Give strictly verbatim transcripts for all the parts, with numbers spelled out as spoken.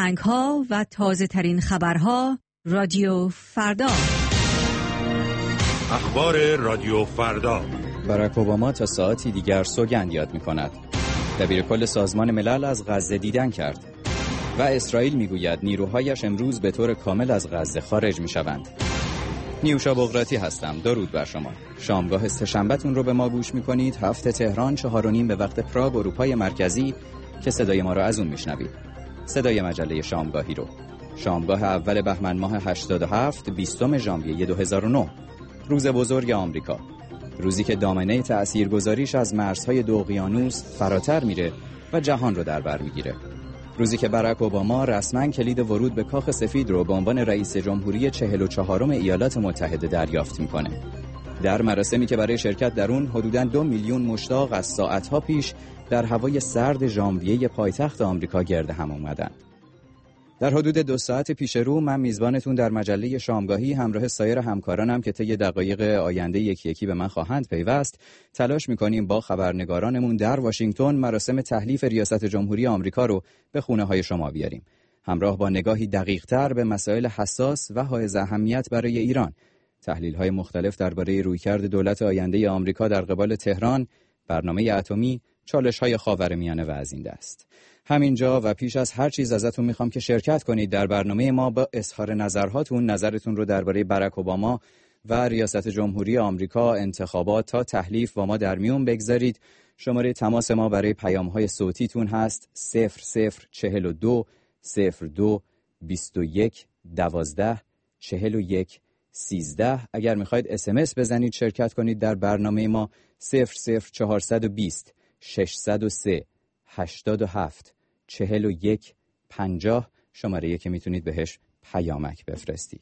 آهنگ‌ها و تازه‌ترین خبرها رادیو فردا. اخبار رادیو فردا. باراک اوباما تا ساعتی دیگر سوگند یاد می‌کند. دبیرکل سازمان ملل از غزه دیدن کرد و اسرائیل میگوید نیروهایش امروز به طور کامل از غزه خارج میشوند. نیوشا بغراتی هستم. درود بر شما. شامگاه سه‌شنبه‌تون رو به ما گوش میکنید. هفت تهران، چهار و نیم به وقت پراگ اروپای مرکزی که صدای ما رو از اون میشنوید. صدای مجله شامگاهی رو. شامگاه اول بهمن ماه هشتاد و هفت، بیستم ژانویه دو هزار و نه. روز بزرگ آمریکا. روزی که دامنه تأثیرگذاریش از مرزهای دو اقیانوس فراتر میره و جهان رو در بر میگیره. روزی که باراک اوباما رسما کلید ورود به کاخ سفید رو به عنوان رئیس جمهوری چهل و چهارم ایالات متحده دریافت میکنه. در مراسمی که برای شرکت در اون حدوداً دو میلیون مشتاق از ساعتها پیش در هوای سرد ژانویه پایتخت آمریکا گرد هم اومدن. در حدود دو ساعت پیش رو من میزبانتون در مجله شامگاهی همراه سایر همکارانم که طی دقایق آینده یکی یکی به من خواهند پیوست تلاش میکنیم با خبرنگارانمون در واشنگتن مراسم تحلیف ریاست جمهوری آمریکا رو به خونه های شما بیاریم، همراه با نگاهی دقیق تر به مسائل حساس و حائز اهمیت برای ایران. تحلیل های مختلف درباره رویکرد دولت آینده آمریکا در قبال تهران، برنامه اتمی، چالش های خاورمیانه و از این دست. همینجا و پیش از هر چیز ازتون میخوام که شرکت کنید در برنامه ما، با اظهار نظرهاتون نظرتون رو درباره باراک اوباما و ریاست جمهوری آمریکا، انتخابات تا تحلیف با ما در میون بگذارید. شماره تماس ما برای پیام‌های صوتیتون هست صفر صفر چهل و دو صفر دو بیست و یک دوازده چهل و یک سیزده. اگر میخواید اس ام اس بزنید شرکت کنید در برنامه ما صفر صفر چهارصد و بیست ششصد و سه هشتاد و هفت چهل و یک پنجاه شماره‌ای که میتونید بهش پیامک بفرستید.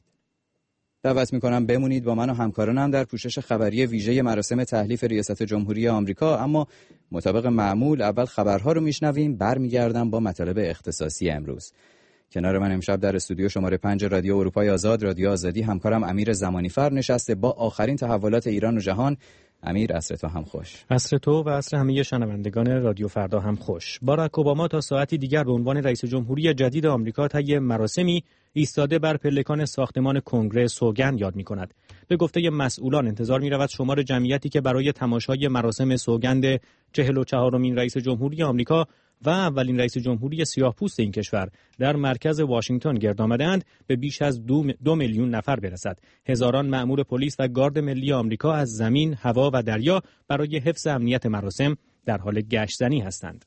دعوت میکنم بمونید با من و همکارانم در پوشش خبری ویژه مراسم تحلیف ریاست جمهوری آمریکا، اما مطابق معمول اول خبرها رو میشنویم، برمیگردم با مطالب اختصاصی امروز. کنار من امشب در استودیو شماره پنج رادیو اروپای آزاد، رادیو آزادی، همکارم امیر زمانیفر نشسته با آخرین تحولات ایران و جهان. امیر، عصر تو هم خوش. عصر تو و عصر همه شنوندگان رادیو فردا هم خوش. باراک اوباما تا ساعتی دیگر به عنوان رئیس جمهوری جدید آمریکا طی مراسمی ایستاده بر پلکان ساختمان کنگره سوگند یاد می‌کند. به گفته مسئولان انتظار می‌رود شمار جمعیتی که برای تماشای مراسم سوگند چهل و چهارمین رئیس جمهوری آمریکا و اولین رئیس جمهوری سیاه‌پوست این کشور در مرکز واشنگتن گرد آمده‌اند به بیش از دو, دو میلیون نفر برسد. هزاران مأمور پلیس و گارد ملی آمریکا از زمین، هوا و دریا برای حفظ امنیت مراسم در حال گشت‌زنی هستند.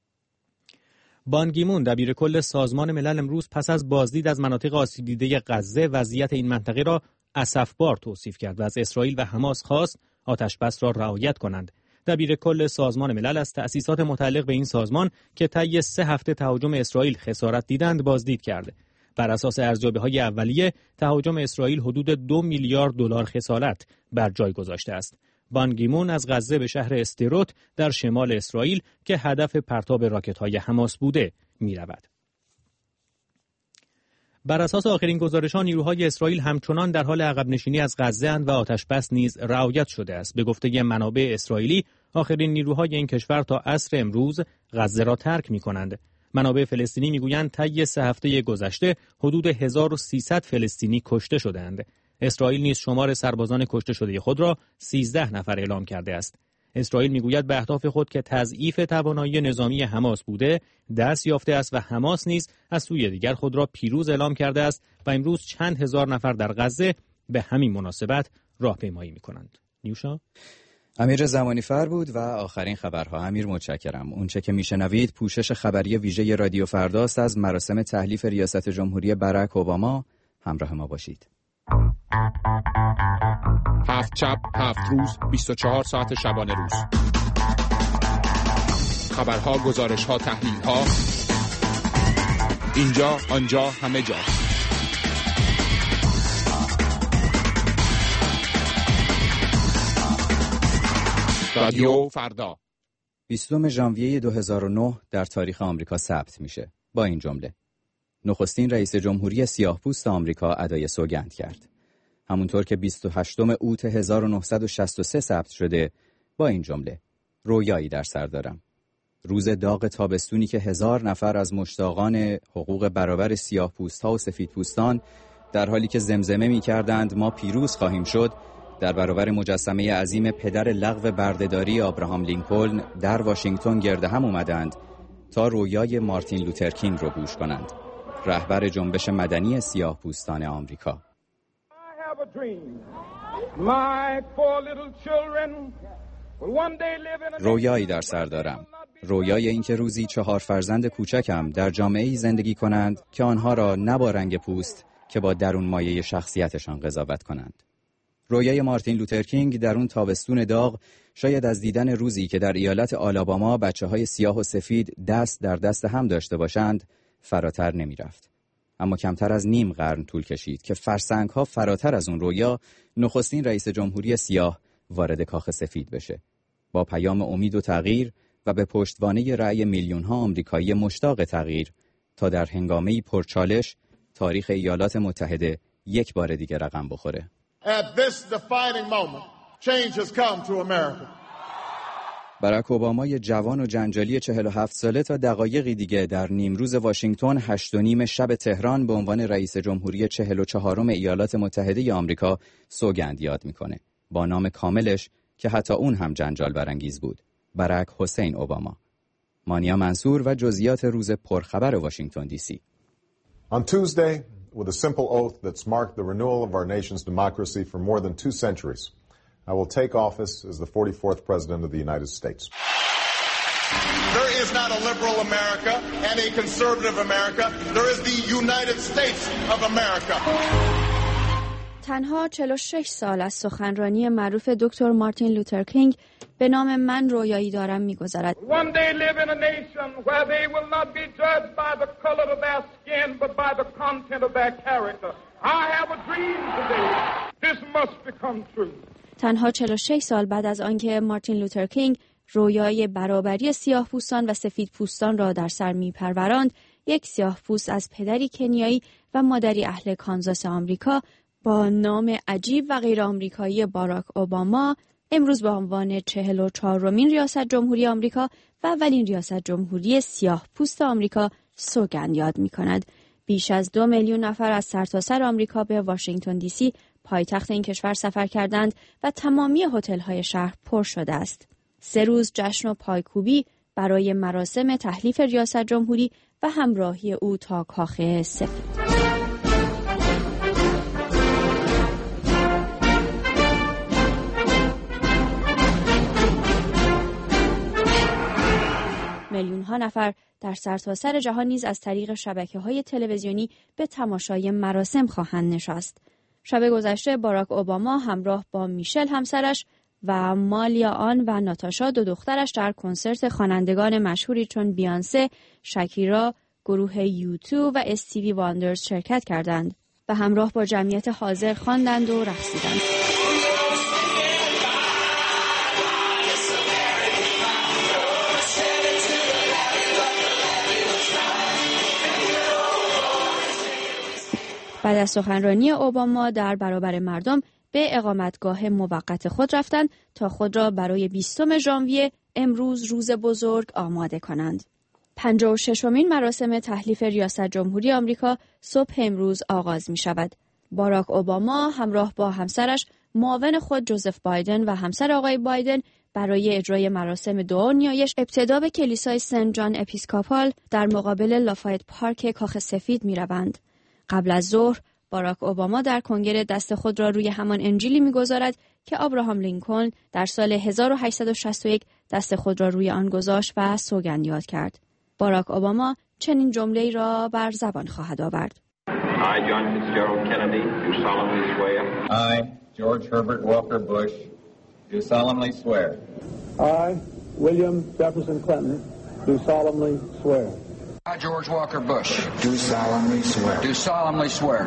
بان کی مون دبیرکل سازمان ملل امروز پس از بازدید از مناطق آسیب دیده غزه وضعیت این منطقه را اسفبار توصیف کرد و از اسرائیل و حماس خواست آتش‌بس را رعایت کنند. دبیرکل سازمان ملل از تأسیسات متعلق به این سازمان که طی سه هفته تهاجم اسرائیل خسارت دیدند بازدید کرد. بر اساس ارزیابی‌های اولیه تهاجم اسرائیل حدود دو میلیارد دلار خسارت بر جای گذاشته است. بان کی مون از غزه به شهر استیروت در شمال اسرائیل که هدف پرتاب راکت‌های حماس بوده می‌رود. بر اساس آخرین گزارش‌ها نیروهای اسرائیل همچنان در حال عقب نشینی از غزه اند و آتش‌بس نیز رعایت شده است. به گفته منابع اسرائیلی آخرین نیروهای این کشور تا عصر امروز غزه را ترک می‌کنند. منابع فلسطینی می‌گویند طی سه هفته گذشته حدود هزار و سیصد فلسطینی کشته شده‌اند. اسرائیل نیز شمار سربازان کشته شده خود را سیزده نفر اعلام کرده است. اسرائیل میگوید به اهداف خود که تضعیف توانایی نظامی حماس بوده دست یافته است و حماس نیز از سوی دیگر خود را پیروز اعلام کرده است و امروز چند هزار نفر در غزه به همین مناسبت راهپیمایی می‌کنند. نیوشا امیر زمانیفر بود و آخرین خبرها. امیر متشکرم. اونچه که میشنوید پوشش خبری ویژه رادیو فرداست از مراسم تحلیف ریاست جمهوری باراک اوباما. همراه ما باشید. هفت شب، هفت روز، بیست و چهار ساعت شبانه روز. خبرها، گزارشها، تحلیلها، اینجا، آنجا، همه جا. رادیو فردا. بیستم ژانویه دو هزار و نه در تاریخ آمریکا ثبت میشه با این جمله: نخستین رئیس جمهوری سیاه‌پوست آمریکا ادای سوگند کرد. همونطور که بیست و هشتم اوت هزار و نهصد و شصت و سه ثبت شده با این جمله: رویایی در سر دارم. روز داغ تابستونی که هزار نفر از مشتاقان حقوق برابر سیاه‌پوست‌ها و سفیدپوستان در حالی که زمزمه می‌کردند ما پیروز خواهیم شد، در برابر مجسمه عظیم پدر لغو بردهداری آبراهام لینکلن در واشنگتن گرد هم اومدند تا رویای مارتین لوتر کینگ رو گوش کنند، رهبر جنبش مدنی سیاه‌پوستان آمریکا. رویایی در سر دارم، رویای اینکه روزی چهار فرزند کوچکم در جامعه‌ای زندگی کنند که آنها را نه با رنگ پوست که با درون مایه شخصیتشان قضاوت کنند. رویای مارتین لوتر کینگ در اون تابستون داغ شاید از دیدن روزی که در ایالت آلاباما بچه‌های سیاه و سفید دست در دست هم داشته باشند فراتر نمی رفت. اما کمتر از نیم قرن طول کشید که فرسنگ‌ها فراتر از اون رویا نخستین رئیس جمهوری سیاه وارد کاخ سفید بشه، با پیام امید و تغییر و به پشتوانه رأی میلیون‌ها آمریکایی مشتاق تغییر تا در هنگامه‌ای پرچالش تاریخ ایالات متحده یک بار دیگه رقم بخوره. At this defining moment, change has come to America. باراک اوبامای جوان و جنجالی چهل و هفت ساله تا دقایقی دیگه در نیمروز واشنگتن هشت و نیم شب تهران به عنوان رئیس جمهوری چهل و چهارم ایالات متحده آمریکا سوگند یاد میکنه، با نام کاملش که حتی اون هم جنجال برانگیز بود، باراک حسین اوباما. مانیا منصور و جزئیات روز پرخبر واشنگتن دی سی. On Tuesday, with a simple oath that's marked the renewal of our nation's democracy for more than two centuries, I will take office as the forty-fourth President of the United States. There is not a liberal America and a conservative America. There is the United States of America. تنها چهل و شش سال از سخنرانی معروف دکتر مارتین لوتر کینگ به نام من رویایی دارم می‌گذرد. One day live in a nation where they will not be judged by the color of their skin but by the content of their character. I have a dream today. This must become true. تنها چهل و شش سال بعد از آنکه مارتین لوتر کینگ رویای برابری سیاه‌پوستان و سفیدپوستان را در سر می‌پروراند، یک سیاه‌پوست از پدری کنیایی و مادری اهل کانزاس آمریکا با نام عجیب و غیر آمریکایی باراک اوباما امروز به عنوان چهل و چهارمین ریاست جمهوری آمریکا و اولین ریاست جمهوری سیاه پوست آمریکا سوگند یاد می کند. بیش از دو میلیون نفر از سرتاسر آمریکا به واشنگتن دی سی پایتخت این کشور سفر کردند و تمامی هتل‌های شهر پر شده است. سه روز جشن و پایکوبی برای مراسم تحلیف ریاست جمهوری و همراهی او تا کاخ سفید. میلیون ها نفر در سرتاسر جهان نیز از طریق شبکه‌های تلویزیونی به تماشای مراسم خواهند نشست. شب گذشته باراک اوباما همراه با میشل همسرش و مالیا آن و ناتاشا دو دخترش در کنسرت خوانندگان مشهوری چون بیانسه، شکیرا، گروه یوتو و استیوی واندرز شرکت کردند و همراه با جمعیت حاضر خواندند و رقصیدند. بعد از سخنرانی اوباما در برابر مردم به اقامتگاه موقت خود رفتند تا خود را برای بیستم ژانویه امروز روز بزرگ آماده کنند. پنجاه و ششمین مراسم تحلیف ریاست جمهوری آمریکا صبح امروز آغاز می شود. باراک اوباما همراه با همسرش معاون خود جوزف بایدن و همسر آقای بایدن برای اجرای مراسم دعا و نیایش ابتدا به کلیسای سنت جان اپیسکوپال در مقابل لافایت پارک کاخ سفید می روند. قبل از ظهر باراک اوباما در کنگره دست خود را روی همان انجیلی می‌گذارد که آبراهام لینکلن در سال هزار و هشتصد و شصت و یک دست خود را روی آن گذاشت و سوگند یاد کرد. باراک اوباما چنین جمله‌ای را بر زبان خواهد آورد. I, John Fitzgerald Kennedy, do solemnly swear. I, George Herbert Walker Bush, do solemnly swear. I, William Jefferson Clinton, do solemnly swear. I, George Walker Bush, do solemnly swear. Do solemnly swear.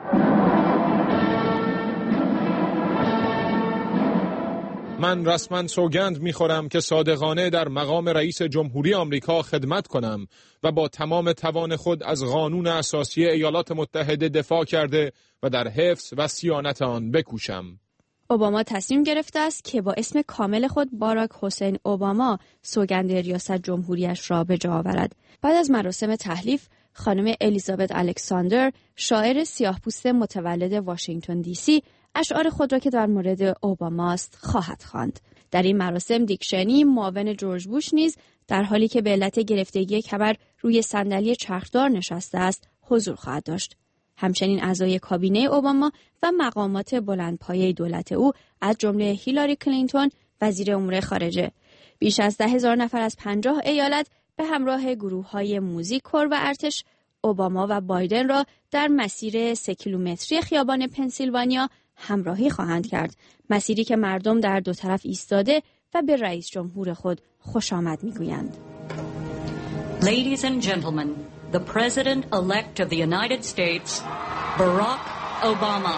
من رسما سوگند می‌خورم که صادقانه در مقام رئیس جمهوری آمریکا خدمت کنم و با تمام توان خود از قانون اساسی ایالات متحده دفاع کرده و در حفظ و صیانت آن بکوشم. اوباما تصمیم گرفته است که با اسم کامل خود باراک حسین اوباما سوگند ریاست جمهوریش را به جا آورد. بعد از مراسم تحلیف، خانم الیزابت الکساندر، شاعر سیاه‌پوست متولد واشنگتن دی سی، اشعار خود را که در مورد اوباماست خواهد خواند. در این مراسم دیک چینی، معاون جورج بوش نیز در حالی که به علت گرفتگی کمر روی صندلی چرخدار نشسته است، حضور خواهد داشت. همچنین اعضای کابینه اوباما و مقامات بلندپایه دولت او از جمله هیلاری کلینتون، وزیر امور خارجه، بیش از ده هزار نفر از پنجاه ایالت به همراه گروه‌های موزیک، کور و ارتش اوباما و بایدن را در مسیر سه کیلومتری خیابان پنسیلوانیا همراهی خواهند کرد، مسیری که مردم در دو طرف ایستاده و به رئیس جمهور خود خوش آمد می‌گویند. Ladies and gentlemen, the President-elect of the United States, Barack Obama.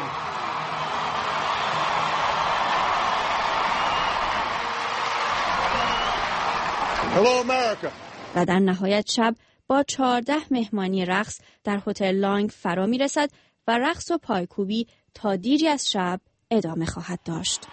Hello, America. و در نهایت شب با چهارده مهمانی رقص در هتل لانگ فرا می‌رسد و رقص و پایکوبی تا دیری از شب ادامه خواهد داشت.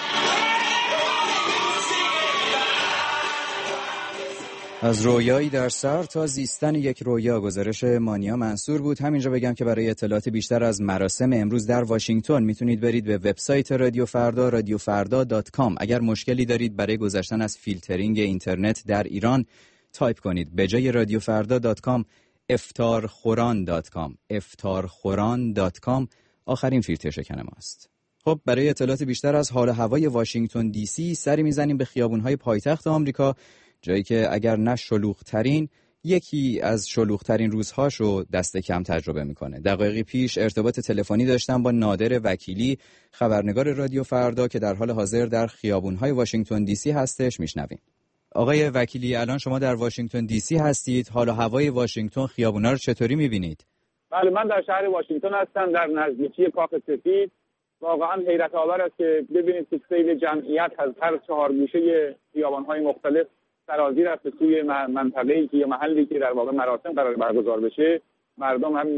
از رویایی در سر تا زیستن یک رویا، گزارش مانیا منصور بود. همینجا بگم که برای اطلاعات بیشتر از مراسم امروز در واشنگتن میتونید برید به وبسایت رادیو فردا رادیو فردا دات کام. اگر مشکلی دارید برای گذشتن از فیلترینگ اینترنت در ایران، تایپ کنید به جای رادیو فردا دات کام افتارخوران دات کام افتارخوران دات کام. آخرین فیلتر شکن ماست. خب برای اطلاعات بیشتر از حال هوای واشنگتن دی سی سری میزنیم به خیابون‌های پایتخت آمریکا، جایی که اگر نه شلوغ‌ترین، یکی از شلوغ‌ترین روزهاشو دست کم تجربه میکنه. دقایقی پیش ارتباط تلفنی داشتم با نادر وکیلی، خبرنگار رادیو فردا که در حال حاضر در خیابون‌های واشنگتن دی سی هستش. میشنویم. آقای وکیلی، الان شما در واشنگتن دی سی هستید. حال و هوای واشنگتن، خیابونا رو چطوری میبینید؟ بله، من در شهر واشنگتن هستم، در نزدیکی کاخ سفید. واقعا حیرت آور است که ببینید که سیل جمعیت از هر چهار گوشه خیابان‌های مختلف سرازیر است به سوی منطقه‌ای که یا محلی که در واقع مراسم قرار برگزار بشه. مردم هم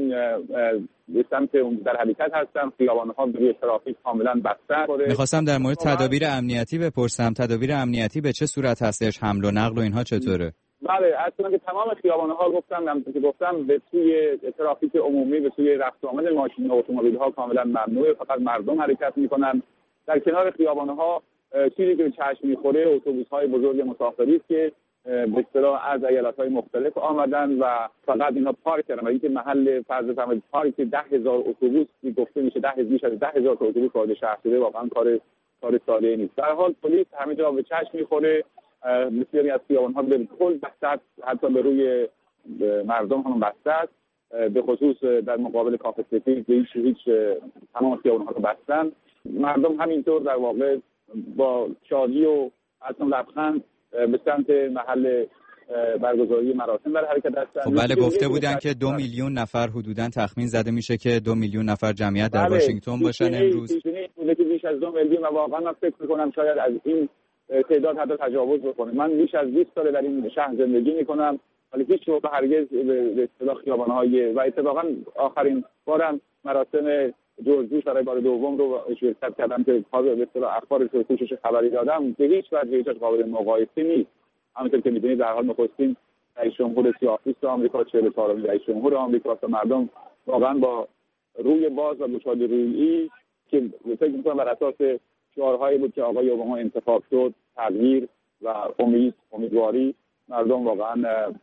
به سمت در حرکت هستن، خیابان‌ها به ترافیک کاملا بسته. می‌خواستم در مورد تدابیر امنیتی بپرسم. تدابیر امنیتی به چه صورت هستش؟ حمل و نقل و اینها چطوره؟ بله، اصلا که تمام خیابان‌ها گفتم که گفتم به سوی ترافیک عمومی، به سوی رفت آمد ماشین و اتومبیل‌ها کاملا ممنوعه، فقط مردم حرکت می‌کنن. در کنار خیابان‌ها چیزی که به چشم می‌خوره اتوبوس‌های بزرگ مسافری است که به اصطلاح از ایالت‌های مختلف آمدن و فقط اینا پارک کردن. اینکه محل فرض فرمایید پارک ده هزار اتوبوس گفته میشه، ده بیش از ده هزار تا اتوبوس وارد شهر شده، واقعا کار کار ساده نیست. در حال پلیس همه جا به چشم می‌خوره. بسیاری از خیابان‌ها به کل بسته است، حتی به روی مردم هم بسته است. به خصوص در مقابل کاخ سفید هیچ هیچ تمام خیابان‌ها رو بستن. مردم همینطور در واقع با شادی و اصلا لبخند به سمت محل برگزاری مراسم در حرکت هستند. خب بله، گفته بودن که دو میلیون نفر حدوداً تخمین زده میشه که دو میلیون نفر جمعیت در واشنگتن باشن امروز. بله، بیش از دو میلیون و واقعا من فکر می‌کنم شاید از این تعداد حتی تجاوز بکنه. من بیش از بیست سال در این شهر زندگی می‌کنم، ولی هیچ وقت هرگز به اصطلاح خیابان‌های و اتفاقا آخرین بارم مراسم جورج بوش برای بار دوم رو شرکت کردم که به اصطلاح اخبارش رو کوشش خبری دادم که هیچ وجه هیچ قابل مقایسه نیست. همونطور که می‌دونید در حال نخستین رئیس جمهور سیاه‌پوست آمریکا، چهل و چهارمین رئیس جمهور آمریکا، و مردم واقعا با روی باز و گشاد رویی که فکر می‌کنم بر اساس شعارهایی بود که آقای اوباما انتخاب شد، تغییر و امید، امیدواری، مردم واقعا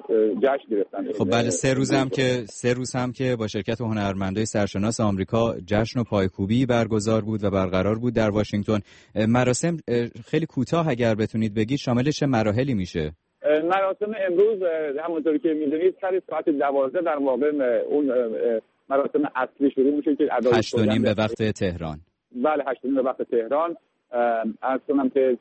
جشن گرفتن. خب بله، سه روز هم که سه روز هم که با شرکت هنرمندای سرشناس آمریکا جشن و پایکوبی برگزار بود و برقرار بود در واشنگتن. مراسم خیلی کوتاه اگر بتونید بگید شامل چه مراحلی میشه؟ مراسم امروز همونطوری که میدونید سر ساعت دوازده در واقع اون مراسم اصلی شروع میشه که ادای هشت و نیم به وقت تهران. بله، هشت و نیم به وقت تهران. از کنم که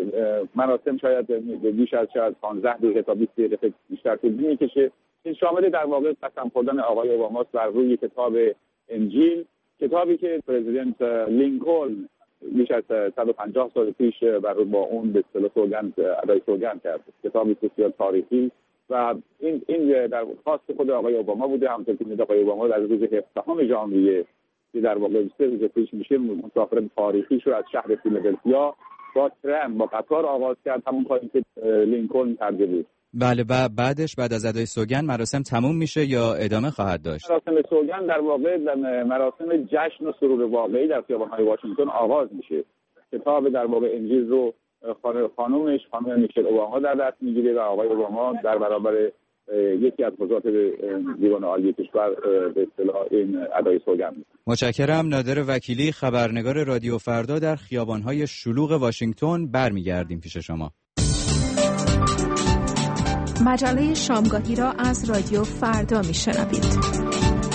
مراسم شاید بیش از شاید پانزده دقیقه تا بیست دقیقه بیشتر طول میکشه. این شامل در واقع قسم خوردن آقای اوباما بر روی کتاب انجیل، کتابی که پرزیدنت لینکلن بیش از صد و پنجاه سال پیش بر با اون به اصطلاح سوگند ادای سوگند کرد. کتابی بسیار تاریخی و این این در خاص خود آقای اوباما بوده. همونطور که می‌دونید آقای اوباما در روز هفدهم ژانویه که در واقع سه روز پیش میشه مسافر تاریخیش رو از شهر فیلادلفیا با ترام با قطار آغاز کرد، همون کاری که لینکلن کرده بود. بله و بعدش بعد از ادای سوگند مراسم تموم میشه یا ادامه خواهد داشت؟ مراسم سوگند در واقع مراسم جشن و سرور واقعی در خیابان‌های واشنگتن آغاز میشه. کتاب در واقع انجیل رو خانومش خانم میشل اوباما در دست میگیره و آقای اوباما در برابر یکی از قضات دیوان عالی کشور به اصطلاح این ادای سوگند میکنه. متشکرم. نادر وکیلی، خبرنگار رادیو فردا در خیابان‌های شلوغ واشنگتن. برمیگردیم پیش شما. مجله شامگاهی را از رادیو فردا میشنوید.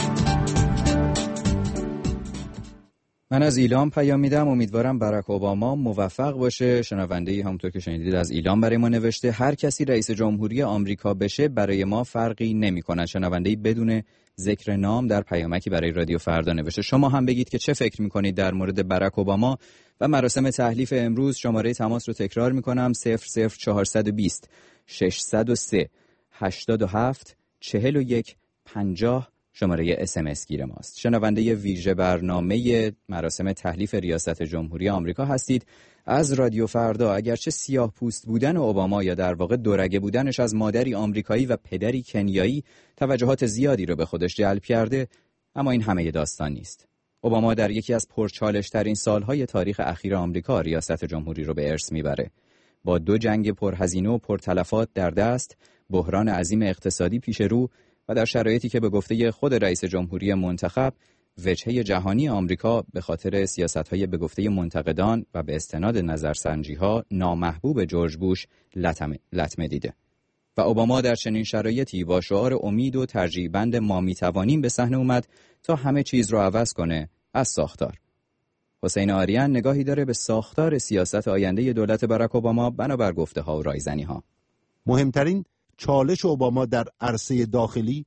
من از ایلام پیام میدم. امیدوارم باراک اوباما موفق باشه. شنونده‌ای همونطور که شنیدید از ایلام برای ما نوشته هر کسی رئیس جمهوری آمریکا بشه برای ما فرقی نمی‌کنه. شنونده‌ای بدون ذکر نام در پیامکی برای رادیو فردا نوشته. شما هم بگید که چه فکر می‌کنید در مورد باراک اوباما و مراسم تحلیف امروز. شماره تماس رو تکرار می‌کنم: صفر صفر چهارصد و بیست ششصد و سه هشتاد و هفت چهل و یک پنجاه شماره اس ام اس گیر ماست. شنونده ویژه برنامه مراسم تحلیف ریاست جمهوری آمریکا هستید از رادیو فردا. اگرچه سیاه پوست بودن اوباما یا در واقع دورگه بودنش از مادری آمریکایی و پدری کنیایی توجهات زیادی رو به خودش جلب کرده، اما این همه داستان نیست. اوباما در یکی از پرچالش ترین سالهای تاریخ اخیر آمریکا ریاست جمهوری رو به ارث میبره. با دو جنگ پرهزینه و پرتلفات در دست، بحران عظیم اقتصادی پیش رو و در شرایطی که به گفته خود رئیس جمهوری منتخب وجهه جهانی آمریکا به خاطر سیاست‌های به گفته منتقدان و به استناد نظرسنجی‌ها نامحبوب جورج بوش لطمه دیده و اوباما در چنین شرایطی با شعار امید و ترجیح‌بند ما می‌توانیم به صحنه اومد تا همه چیز رو عوض کنه از ساختار. حسین آریان نگاهی داره به ساختار سیاست آینده دولت باراک اوباما بنابر گفته‌ها و رایزنی‌ها. مهمترین چالش اوباما در عرصه داخلی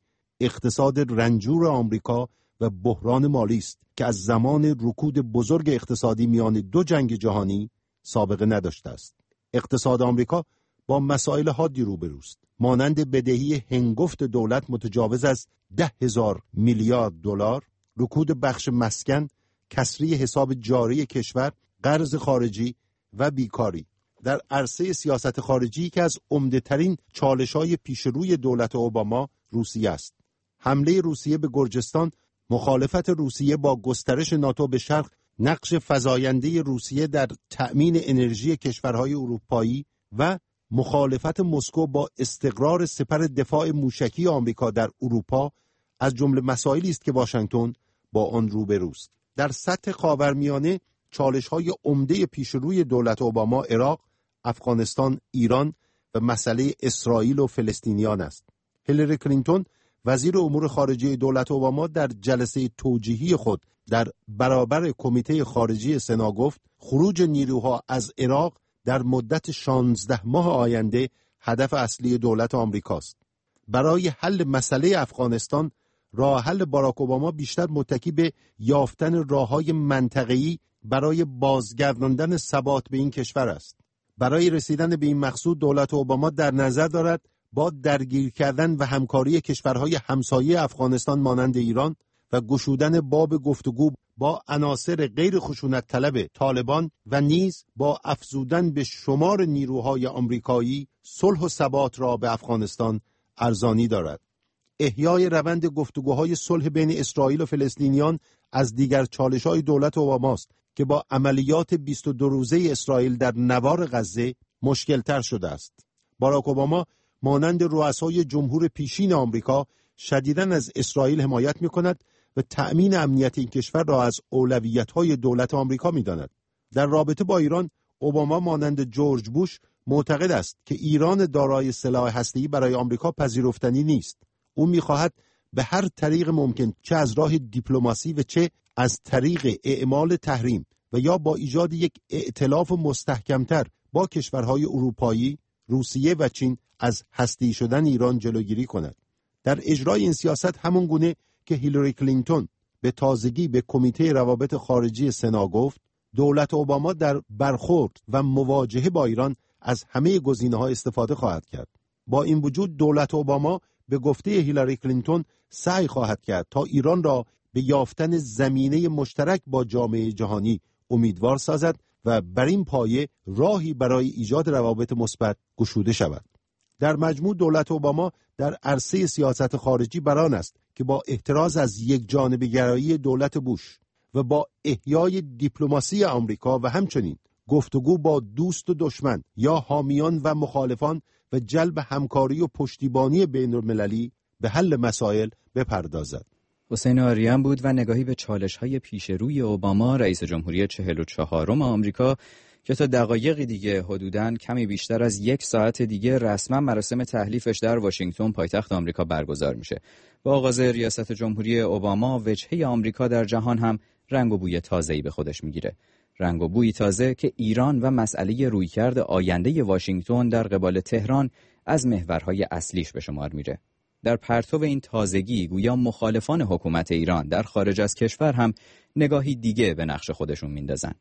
اقتصاد رنجور آمریکا و بحران مالی است که از زمان رکود بزرگ اقتصادی میان دو جنگ جهانی سابقه نداشته است. اقتصاد آمریکا با مسائل حادی روبروست، مانند بدهی هنگفت دولت متجاوز از ده هزار میلیارد دلار، رکود بخش مسکن، کسری حساب جاری کشور، قرض خارجی و بیکاری. در عرصه سیاست خارجی که از عمده‌ترین چالش‌های پیشروی دولت اوباما روسیه است. حمله روسیه به گرجستان، مخالفت روسیه با گسترش ناتو به شرق، نقش فزاینده روسیه در تأمین انرژی کشورهای اروپایی و مخالفت مسکو با استقرار سپر دفاع موشکی آمریکا در اروپا از جمله مسائلی است که واشنگتن با آن روبروست. در سطح خاورمیانه چالش‌های عمده پیشروی دولت اوباما عراق، افغانستان، ایران و مسئله اسرائیل و فلسطینیان است. هیلاری کلینتون وزیر امور خارجه دولت اوباما در جلسه توجیهی خود در برابر کمیته خارجی سنا گفت خروج نیروها از عراق در مدت شانزده ماه آینده هدف اصلی دولت آمریکاست. برای حل مسئله افغانستان راه حل باراک اوباما بیشتر متکی به یافتن راه‌های منطقه‌ای برای بازگرداندن ثبات به این کشور است. برای رسیدن به این مقصود دولت اوباما در نظر دارد با درگیر کردن و همکاری کشورهای همسایه افغانستان مانند ایران و گشودن باب گفتگو با عناصر غیر خشونت طلب طالبان و نیز با افزودن به شمار نیروهای آمریکایی صلح و ثبات را به افغانستان ارزانی دارد. احیای روند گفتگوهای صلح بین اسرائیل و فلسطینیان از دیگر چالش‌های دولت اوباماست که با عملیات بیست و دو روزه اسرائیل در نوار غزه مشکل‌تر شده است. باراک اوباما مانند رؤسای جمهور پیشین آمریکا شدیداً از اسرائیل حمایت می‌کند و تأمین امنیت این کشور را از اولویت‌های دولت آمریکا می‌داند. در رابطه با ایران، اوباما مانند جورج بوش معتقد است که ایران دارای سلاح هسته‌ای برای آمریکا پذیرفتنی نیست. او می‌خواهد به هر طریق ممکن، چه از راه دیپلماسی و چه از طریق اعمال تحریم و یا با ایجاد یک ائتلاف مستحکمتر با کشورهای اروپایی، روسیه و چین از هسته‌ای شدن ایران جلوگیری کند. در اجرای این سیاست همان گونه که هیلاری کلینتون به تازگی به کمیته روابط خارجی سنا گفت، دولت اوباما در برخورد و مواجهه با ایران از همه گزینه‌ها استفاده خواهد کرد. با این وجود دولت اوباما به گفته هیلاری کلینتون سعی خواهد کرد تا ایران را به یافتن زمینه مشترک با جامعه جهانی امیدوار سازد و بر این پایه راهی برای ایجاد روابط مثبت گشوده شود. در مجموع دولت اوباما در عرصه سیاست خارجی بران است که با احتراز از یک جانبه گرایی دولت بوش و با احیای دیپلماسی آمریکا و همچنین گفتگو با دوست و دشمن یا حامیان و مخالفان و جلب همکاری و پشتیبانی بین‌المللی به حل مسائل بپردازد. حسین آریان بود و نگاهی به چالش‌های پیش روی اوباما رئیس جمهوری چهل و چهارم آمریکا که تا دقایقی دیگه حدوداً کمی بیشتر از یک ساعت دیگه رسما مراسم تحلیفش در واشنگتن پایتخت آمریکا برگزار میشه. با آغاز ریاست جمهوری اوباما وجهه آمریکا در جهان هم رنگ و بوی تازه‌ای به خودش میگیره. رنگ و بوی تازه که ایران و مسئله رویکرد آینده واشنگتن در قبال تهران از محورهای اصلیش به شمار میره. در پرتو این تازگی گویا مخالفان حکومت ایران در خارج از کشور هم نگاهی دیگه به نقش خودشون میندازن.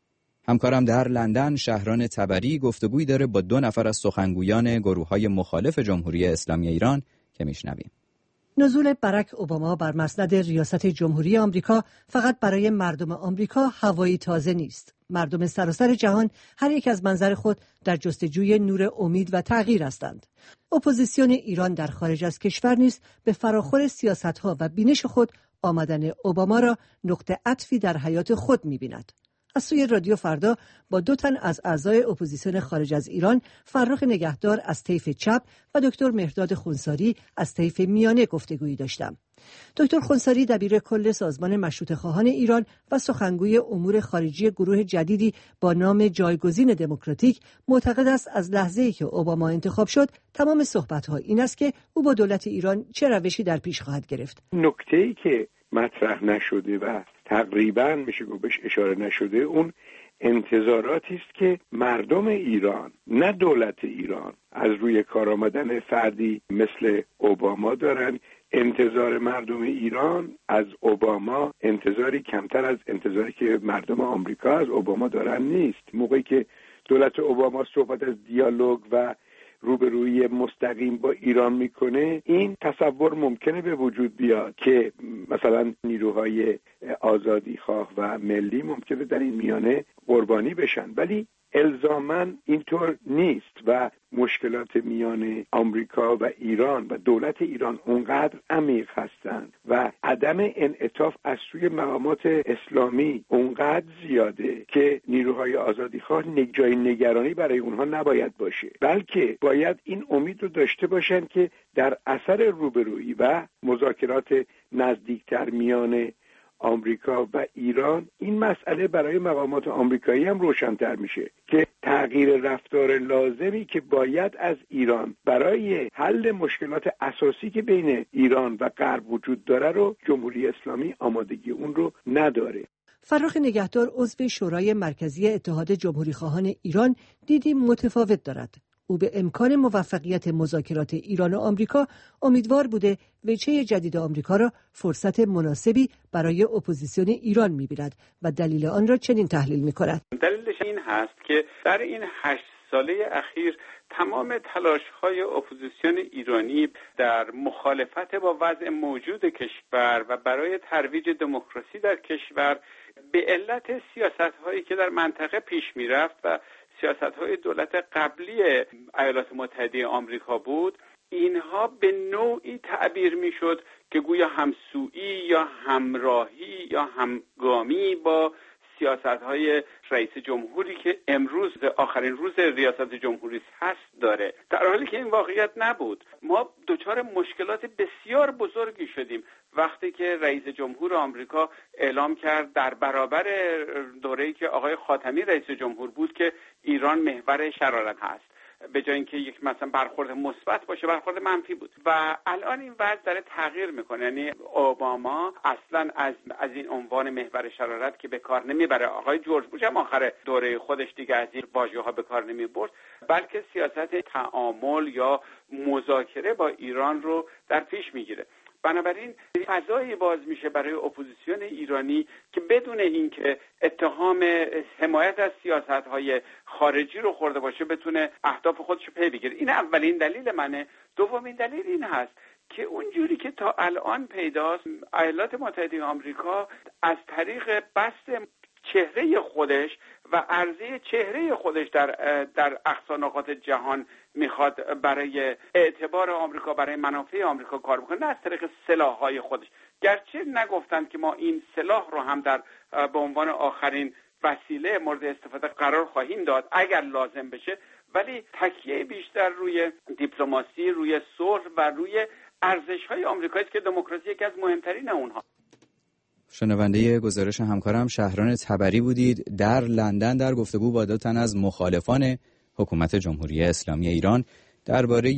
همکارم در لندن شهران تبری گفتگویی داره با دو نفر از سخنگویان گروه‌های مخالف جمهوری اسلامی ایران که میشنویم. نزول براک اوباما بر مسند ریاست جمهوری آمریکا فقط برای مردم آمریکا هوایی تازه نیست. مردم سراسر جهان هر یک از منظر خود در جستجوی نور امید و تغییر هستند. اپوزیسیون ایران در خارج از کشور نیز به فراخور سیاست‌ها و بینش خود آمدن اوباما را نقطه عطفی در حیات خود می‌بیند. از سوی رادیو فردا با دو تن از اعضای اپوزیسیون خارج از ایران، فرخ نگهدار از طیف چپ و دکتر مهرداد خونساری از طیف میانه گفتگویی داشتم. دکتر خونساری دبیر کل سازمان مشروطه خواهان ایران و سخنگوی امور خارجی گروه جدیدی با نام جایگزین دموکراتیک معتقد است از لحظه‌ای که اوباما انتخاب شد تمام صحبت‌ها این است که او با دولت ایران چه روشی در پیش خواهد گرفت. نکته‌ای که مطرح نشده و تقریباً میشه گفت بهش اشاره نشده اون انتظاراتی است که مردم ایران نه دولت ایران از روی کار آمدن فردی مثل اوباما دارن. انتظار مردم ایران از اوباما انتظاری کمتر از انتظاری که مردم آمریکا از اوباما دارن نیست. موقعی که دولت اوباما صحبت از دیالوگ و روبرویی مستقیم با ایران میکنه، این تصور ممکنه به وجود بیاد که مثلا نیروهای آزادی خواه و ملی ممکنه در این میانه قربانی بشن، ولی الزاماً اینطور نیست و مشکلات میان آمریکا و ایران و دولت ایران اونقدر عمیق هستند و عدم انعطاف از سوی مقامات اسلامی اونقدر زیاده که نیروهای آزادیخواه جای نگرانی برای اونها نباید باشه، بلکه باید این امید رو داشته باشن که در اثر روبرویی و مذاکرات نزدیکتر میان آمریکا و ایران این مسئله برای مقامات آمریکایی هم روشن‌تر میشه که تغییر رفتار لازمی که باید از ایران برای حل مشکلات اساسی که بین ایران و غرب وجود داره رو جمهوری اسلامی آمادگی اون رو نداره. فرخ نگهدار عضو شورای مرکزی اتحاد جمهوری خواهان ایران دیدی متفاوت دارد. او به امکان موفقیت مذاکرات ایران و آمریکا امیدوار بوده وجهه جدید آمریکا را فرصت مناسبی برای اپوزیسیون ایران می‌بیند و دلیل آن را چنین تحلیل می‌کند. دلیلش این هست که در این هشت ساله اخیر تمام تلاش‌های اپوزیسیون ایرانی در مخالفت با وضع موجود کشور و برای ترویج دموکراسی در کشور به علت سیاست‌هایی که در منطقه پیش می‌رفت و سیاست‌های دولت قبلی ایالات متحده آمریکا بود، اینها به نوعی تعبیر می‌شد که گویا همسویی یا همراهی یا همگامی با سیاست‌های رئیس جمهوری که امروز آخرین روز ریاست جمهوری هست داره، در حالی که این واقعیت نبود. ما دچار مشکلات بسیار بزرگی شدیم وقتی که رئیس جمهور آمریکا اعلام کرد در برابر دوره‌ای که آقای خاتمی رئیس جمهور بود که ایران محور شرارت هست، به جای اینکه یک مثلا برخورد مثبت باشه برخورد منفی بود و الان این وضع داره تغییر میکنه. یعنی اوباما اصلا از از این عنوان محور شرارت که به کار نمیبره، آقای جورج بوش هم آخر دوره خودش دیگه از این واژه‌ها به کار نمیبرد، بلکه سیاست تعامل یا مذاکره با ایران رو در پیش میگیره. بنابراین فضایی باز میشه برای اپوزیسیون ایرانی که بدون اینکه اتهام حمایت از سیاست‌های خارجی رو خورده باشه بتونه اهداف خودش رو پی بگیره. این اولین دلیل منه. دومین دلیل این هست که اونجوری که تا الان پیداست ایالات متحده آمریکا از طریق بسط چهره خودش و عرضه چهره خودش در در اقصا نقاط جهان میخواد برای اعتبار آمریکا، برای منافع آمریکا کار بکنه، نه از طریق سلاح‌های خودش. گرچه نگفتند که ما این سلاح رو هم در به عنوان آخرین وسیله مورد استفاده قرار خواهیم داد اگر لازم بشه، ولی تکیه بیشتر روی دیپلماسی، روی صلح و روی ارزش‌های آمریکایی است که دموکراسی یکی از مهمترین اونها. شنونده گزارش همکارم شهران تبری بودید در لندن در گفتگو با دو تن از مخالفان حکومت جمهوری اسلامی ایران درباره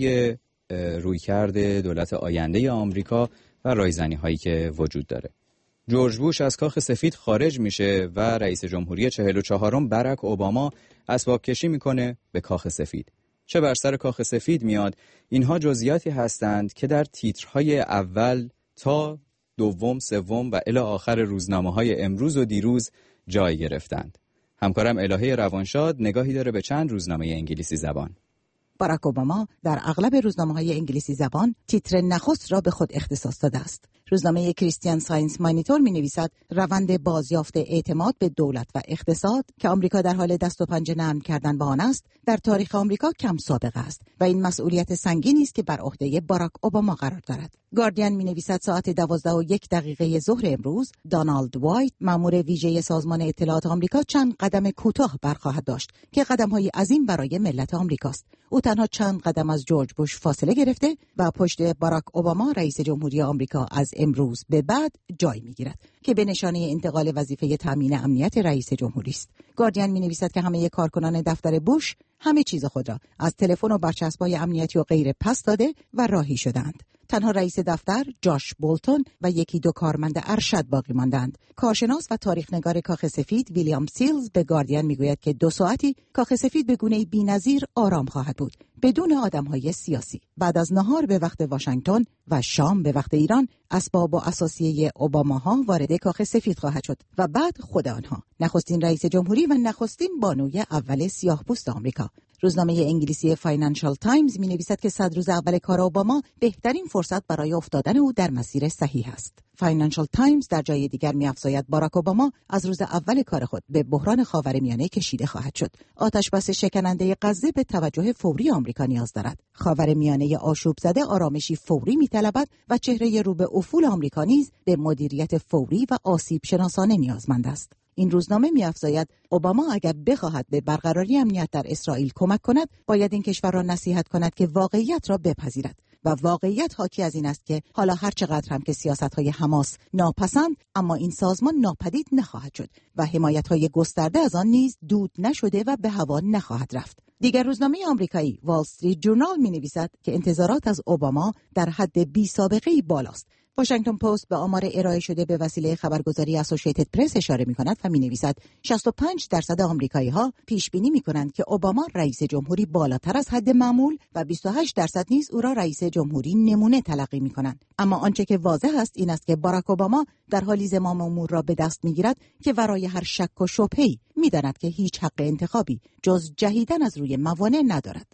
رویکرد دولت آینده آمریکا و رایزنی هایی که وجود داره. جورج بوش از کاخ سفید خارج میشه و رئیس جمهوری چهل و چهارم براک اوباما اسباب کشی میکنه به کاخ سفید. چه بر سر کاخ سفید میاد؟ اینها جزئیاتی هستند که در تیترهای اول تا دوم، سوم و الی آخر روزنامه‌های امروز و دیروز جای گرفتند. همکارم الهه روانشاد نگاهی داره به چند روزنامه انگلیسی زبان. باراک اوباما در اغلب روزنامه‌های انگلیسی زبان تیتر نخست را به خود اختصاص داده است. روزنامه کریستیان ساینس مانیتور می‌نویسد روند بازیافت اعتماد به دولت و اقتصاد که آمریکا در حال دست و پنجه نرم کردن با آن است، در تاریخ آمریکا کم سابقه است و این مسئولیت سنگینی است که بر عهده باراک اوباما قرار دارد. گاردین می‌نویسد ساعت دوازده و یک دقیقه ظهر امروز دونالد وایت، مأمور ویژه سازمان اطلاعات آمریکا، چند قدم کوتاه برخواهد داشت که قدم‌های عظیم برای ملت آمریکاست. او تنها چند قدم از جورج بوش فاصله گرفته و پشت باراک اوباما رئیس جمهوری آمریکا از امروز به بعد جای می‌گیرد که به نشانه انتقال وظیفه تامین امنیت رئیس جمهوری است. گاردین می‌نویسد که همه کارکنان دفتر بوش همه چیز خود را از تلفن و برچسب‌های امنیتی و غیره پس داده و راهی شدند. تنها رئیس دفتر جاش بولتون و یکی دو کارمند ارشد باقی ماندند. کارشناس و تاریخ‌نگار کاخ سفید ویلیام سیلز به گاردین میگوید که دو ساعتی کاخ سفید به گونه‌ای بی‌نظیر آرام خواهد بود بدون آدم‌های سیاسی. بعد از نهار به وقت واشنگتن و شام به وقت ایران اسباب و اساسیه اوباماها وارد کاخ سفید خواهد شد و بعد خود آنها، نخستین رئیس جمهوری و نخستین بانوی اول سیاه‌پوست آمریکا. روزنامه انگلیسی فاینانشال تایمز می‌نویسد که صد روز اول کار اوباما بهترین فرصت برای افتادن او در مسیر صحیح است. فاینانشال تایمز در جای دیگر می‌افزاید باراک اوباما از روز اول کار خود به بحران خاورمیانه کشیده خواهد شد. آتش‌بس شکننده غزه به توجه فوری آمریکا نیاز دارد. خاورمیانه آشوب زده آرامشی فوری می‌طلبد و چهره رو به افول آمریکا نیز به مدیریت فوری و آسیب شناسانه نیازمند است. این روزنامه می‌افزاید اوباما اگر بخواهد به برقراری امنیت در اسرائیل کمک کند، باید این کشور را نصیحت کند که واقعیت را بپذیرد و واقعیت حاکی از این است که حالا هر چقدر هم که سیاست‌های حماس ناپسند، اما این سازمان ناپدید نخواهد شد و حمایت‌های گسترده از آن نیز دود نشده و به هوا نخواهد رفت. دیگر روزنامه آمریکایی وال استریت جورنال می‌نویسد که انتظارات از اوباما در حد بی‌سابقه‌ای بالاست. واشنگتن پست به آمار ارائه شده به وسیله خبرگزاری اسوسییتد پرس اشاره می‌کند و می‌نویسد شصت و پنج درصد آمریکایی‌ها پیش بینی می‌کنند که اوباما رئیس جمهوری بالاتر از حد معمول و بیست و هشت درصد نیز او را رئیس جمهوری نمونه تلقی می‌کنند. اما آنچه که واضح است این است که باراک اوباما در حالی زمام امور را به دست می‌گیرد که ورای هر شک و شبهه‌ای می‌داند که هیچ حق انتخابی جز جهیدن از روی موانع ندارد.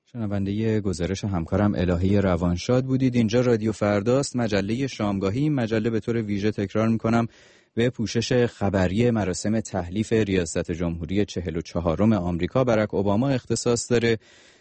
شنونده گزارش همکارم الهه روانشاد بودید. اینجا رادیو فرداست، مجله شامگاهی. مجله به طور ویژه تکرار میکنم به پوشش خبری مراسم تحلیف ریاست جمهوری چهل و چهارم آمریکا براک اوباما اختصاص داره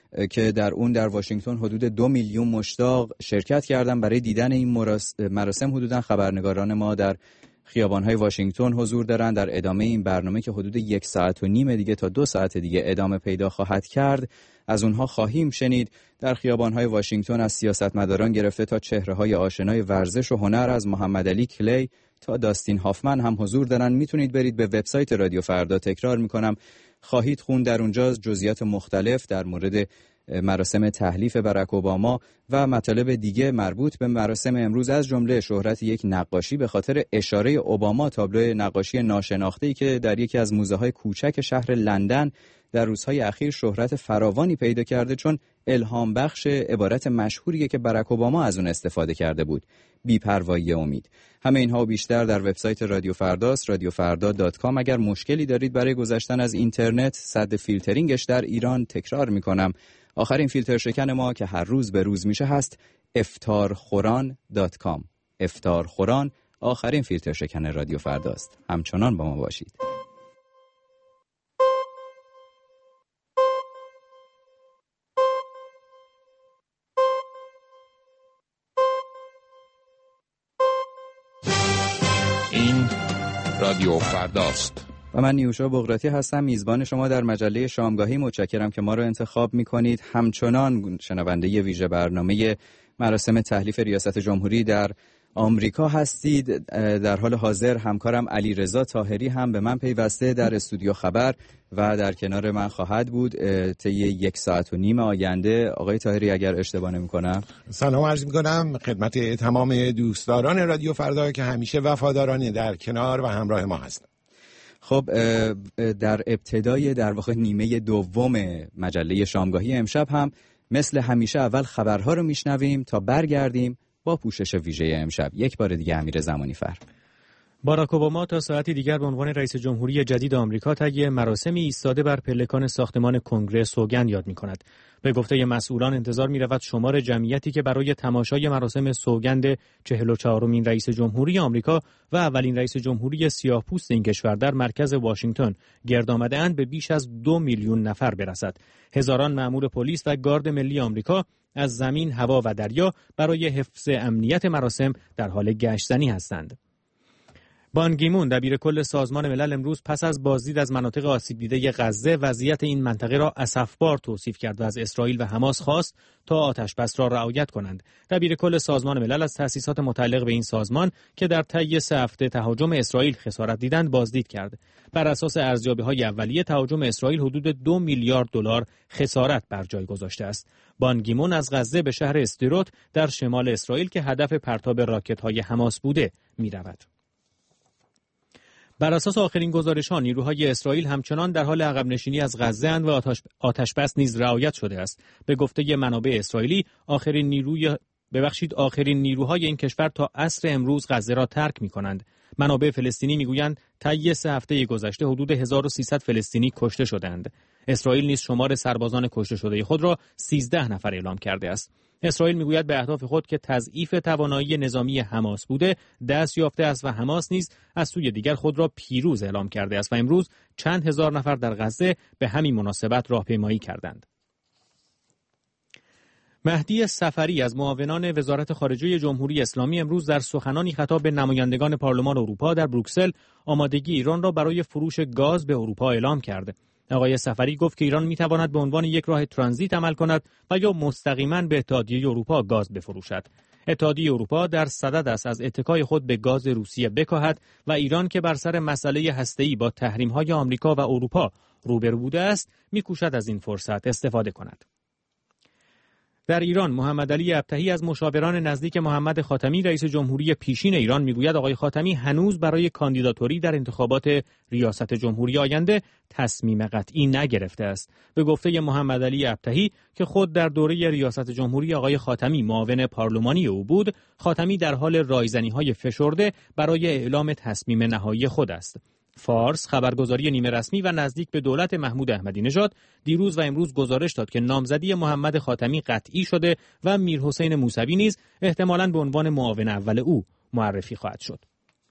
که در اون در واشنگتن حدود دو میلیون مشتاق شرکت کردن برای دیدن این مراسم. حدوداً خبرنگاران ما در خیابان‌های واشنگتن حضور دارند. در ادامه این برنامه که حدود یک ساعت و نیم دیگه تا دو ساعت دیگه ادامه پیدا خواهد کرد، از اونها خواهیم شنید. در خیابان‌های واشنگتن از سیاستمداران گرفته تا چهره‌های آشنای ورزش و هنر، از محمد علی کلی تا داستین هافمن هم حضور دارن. میتونید برید به وبسایت رادیو فردا، تکرار میکنم، خواهید خوند در اونجا جزئیات مختلف در مورد مراسم تحلیف براک اوباما و مطالب دیگه مربوط به مراسم امروز، از جمله شهرت یک نقاشی به خاطر اشاره اوباما، تابلو نقاشی ناشناخته‌ای که در یکی از موزه‌های کوچک شهر لندن در روزهای اخیر شهرت فراوانی پیدا کرده، چون الهام بخش عبارت مشهوریه که براک اوباما از اون استفاده کرده بود: بی‌پروایی امید. همه اینها و بیشتر در وبسایت رادیو فرداست، رادیو فردا دات کام. اگر مشکلی دارید برای گذشتن از اینترنت، سد فیلترینگش در ایران، تکرار میکنم، آخرین فیلتر شکن ما که هر روز به روز میشه هست افطارخوران دات کام. افطارخوران آخرین فیلتر شکن رادیو فرداست. همچنان با ما باشید. این رادیو فرداست و من نیوشا بغراتی هستم، میزبان شما در مجله شامگاهی. متشکرم که ما رو انتخاب میکنید. همچنان شنونده ویژه برنامه مراسم تحلیف ریاست جمهوری در آمریکا هستید. در حال حاضر همکارم علیرضا طاهری هم به من پیوسته در استودیو خبر و در کنار من خواهد بود طی یک ساعت و نیم آینده. آقای طاهری اگر اشتباه نمی‌کنم. سلام عرض می‌کنم خدمت تمام دوستداران رادیو فردا که همیشه وفادارانه در کنار و همراه ما هستند. خب در ابتدای در واقع نیمه دوم مجله شامگاهی امشب هم مثل همیشه اول خبرها رو میشنویم تا برگردیم با پوشش ویژه امشب. یک بار دیگه امیر زمانی فر. باراک اوباما تا ساعتی دیگر به عنوان رئیس جمهوری جدید آمریکا طی مراسمی ایستاده بر پلکان ساختمان کنگره سوگند یاد می‌کند. به گفته مسئولان انتظار می‌رود شمار جمعیتی که برای تماشای مراسم سوگند چهل و چهارمین رئیس جمهوری آمریکا و اولین رئیس جمهوری سیاه‌پوست این کشور در مرکز واشنگتن گرد آمده‌اند به بیش از دو میلیون نفر برسد. هزاران مأمور پلیس و گارد ملی آمریکا از زمین، هوا و دریا برای حفظ امنیت مراسم در حال گشت‌زنی هستند. بان کی مون دبیر کل سازمان ملل امروز پس از بازدید از مناطق آسیب دیده غزه وضعیت این منطقه را اسفبار توصیف کرد و از اسرائیل و حماس خواست تا آتشبس را رعایت کنند. دبیر کل سازمان ملل از تأسیسات متعلق به این سازمان که در طی سه هفته تهاجم اسرائیل خسارت دیدند بازدید کرد. بر اساس ارزیابی‌های اولیه تهاجم اسرائیل حدود دو میلیارد دلار خسارت بر جای گذاشته است. بان کی مون از غزه به شهر استیروت در شمال اسرائیل که هدف پرتاب راکت‌های حماس بوده می‌رود. بر اساس آخرین گزارش‌ها نیروهای اسرائیل همچنان در حال عقب نشینی از غزه اند و آتش آتشبس نیز رعایت شده است. به گفته منابع اسرائیلی آخرین نیروی ببخشید آخرین نیروهای این کشور تا عصر امروز غزه را ترک می‌کنند. منابع فلسطینی می‌گویند طی سه هفته گذشته حدود هزار و سیصد فلسطینی کشته شدند. اسرائیل نیز شمار سربازان کشته شده خود را سیزده نفر اعلام کرده است. اسرائیل میگوید به اهداف خود که تضعیف توانایی نظامی حماس بوده دست یافته است و حماس نیز از سوی دیگر خود را پیروز اعلام کرده است و امروز چند هزار نفر در غزه به همین مناسبت راهپیمایی کردند. مهدی صفری از معاونان وزارت خارجه جمهوری اسلامی امروز در سخنانی خطاب به نمایندگان پارلمان اروپا در بروکسل آمادگی ایران را برای فروش گاز به اروپا اعلام کرد. آقای صفری گفت که ایران میتواند به عنوان یک راه ترانزیت عمل کند و یا مستقیما به اتحادیه اروپا گاز بفروشد. اتحادیه اروپا در صدد است از اتکای خود به گاز روسیه بکاهد و ایران که بر سر مسئله هسته‌ای با تحریم‌های آمریکا و اروپا روبرو بوده است، میکوشد از این فرصت استفاده کند. در ایران محمد علی ابطحی از مشاوران نزدیک محمد خاتمی رئیس جمهوری پیشین ایران میگوید آقای خاتمی هنوز برای کاندیداتوری در انتخابات ریاست جمهوری آینده تصمیم قطعی نگرفته است. به گفته محمد علی ابطحی که خود در دوره ریاست جمهوری آقای خاتمی معاون پارلمانی او بود، خاتمی در حال رایزنی‌های فشرده برای اعلام تصمیم نهایی خود است. فارس خبرگزاری نیمه رسمی و نزدیک به دولت محمود احمدی نژاد دیروز و امروز گزارش داد که نامزدی محمد خاتمی قطعی شده و میرحسین موسوی نیز احتمالاً به عنوان معاون اول او معرفی خواهد شد.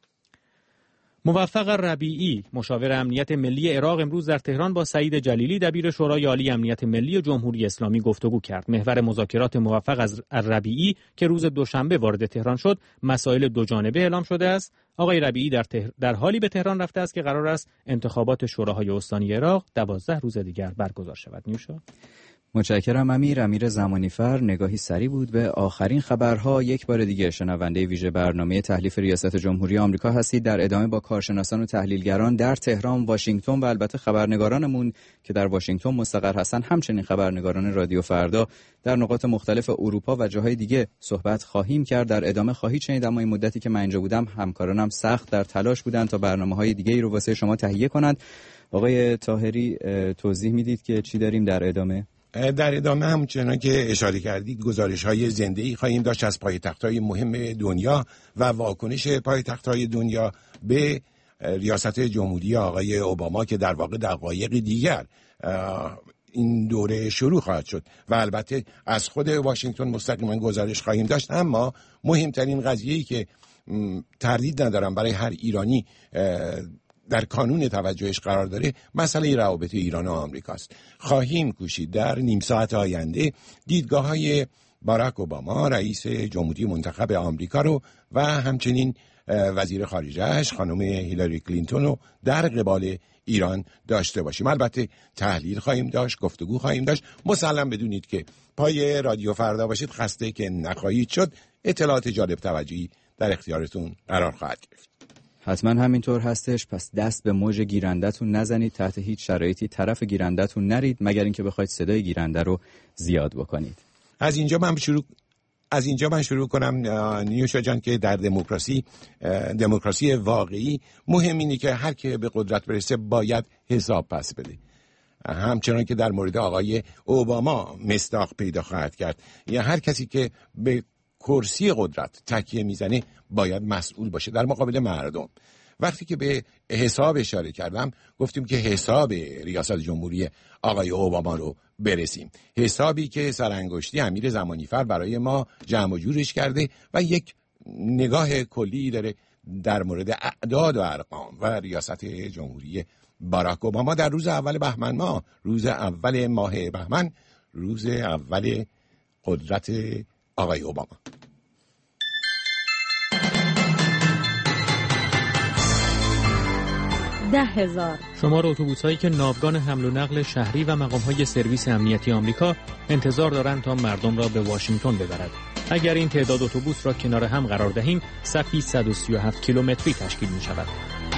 موفق ربیعی مشاور امنیت ملی عراق امروز در تهران با سعید جلیلی دبیر شورای عالی امنیت ملی جمهوری اسلامی گفتگو کرد. محور مذاکرات موفق از ربیعی که روز دوشنبه وارد تهران شد، مسائل دو جانبه اعلام شده است. آقای ربیعی در, تهر... در حالی به تهران رفته است که قرار است انتخابات شوراهای استانی عراق دوازده روز دیگر برگزار شود. نیوشا متشکرم امیر. امیر زمانیفر نگاهی سری بود به آخرین خبرها. یک بار دیگه شنونده ویژه برنامه تحلیف ریاست جمهوری آمریکا هستید. در ادامه با کارشناسان و تحلیلگران در تهران، واشنگتن و البته خبرنگارانمون که در واشنگتن مستقر هستن، همچنین خبرنگاران رادیو فردا در نقاط مختلف اروپا و جاهای دیگه صحبت خواهیم کرد. در ادامه خواهید شنید. اما این مدتی که من اینجا بودم همکارانم سخت در تلاش بودن تا برنامه‌های دیگه‌ای رو واسه شما تهیه کنند. آقای طاهری توضیح میدید که چی داریم در ادامه؟ در ادامه همچنان که اشاره کردید گزارش‌های زنده‌ای خواهیم داشت از پایتخت‌های مهم دنیا و واکنش پایتخت‌های دنیا به ریاست جمهوری آقای اوباما که در واقع دقایق دیگر این دوره شروع خواهد شد و البته از خود واشنگتن مستقیما گزارش خواهیم داشت. اما مهمترین قضیه‌ای که تردید ندارم برای هر ایرانی در کانون توجهش قرار داره مسئله روابط ایران و آمریکاست. خواهیم کوشید در نیم ساعت آینده دیدگاه‌های باراک اوباما رئیس جمهوری منتخب آمریکا رو و همچنین وزیر خارجه‌اش خانم هیلاری کلینتون رو در قبال ایران داشته باشیم. البته تحلیل خواهیم داشت، گفتگو خواهیم داشت. مسلم بدونید که پای رادیو فردا باشید، خسته که نخواهید شد. اطلاعات جالب توجهی در اختیارتون قرار خواهد گرفت. حتما همینطور هستش. پس دست به موج گیرندتون نزنید، تحت هیچ شرایطی طرف گیرندتون نرید مگر اینکه بخواید صدای گیرنده رو زیاد بکنید. از اینجا من شروع از اینجا من شروع کنم نیوشا جان که در دموکراسی دموکراسی واقعی مهم اینه که هر که به قدرت برسه باید حساب پس بده. همچنان که در مورد آقای اوباما مصداق پیدا خواهد کرد. یا هر کسی که به کرسی قدرت تکیه میزنه باید مسئول باشه در مقابل مردم. وقتی که به حساب اشاره کردم گفتیم که حساب ریاست جمهوری آقای اوباما رو برسیم، حسابی که سرانگشتی امیر زمانیفر برای ما جمع و جورش کرده و یک نگاه کلی داره در مورد اعداد و ارقام و ریاست جمهوری باراک اوباما در روز اول بهمن ماه، روز اول ماه بهمن، روز اول قدرت آقای اوباما. ده هزار شمار اتوبوس‌هایی که ناوگان حمل و نقل شهری و مقام‌های سرویس امنیتی آمریکا انتظار دارند تا مردم را به واشنگتن ببرد. اگر این تعداد اتوبوس را کنار هم قرار دهیم، صفی صد و سی و هفت کیلومتری تشکیل می‌شود.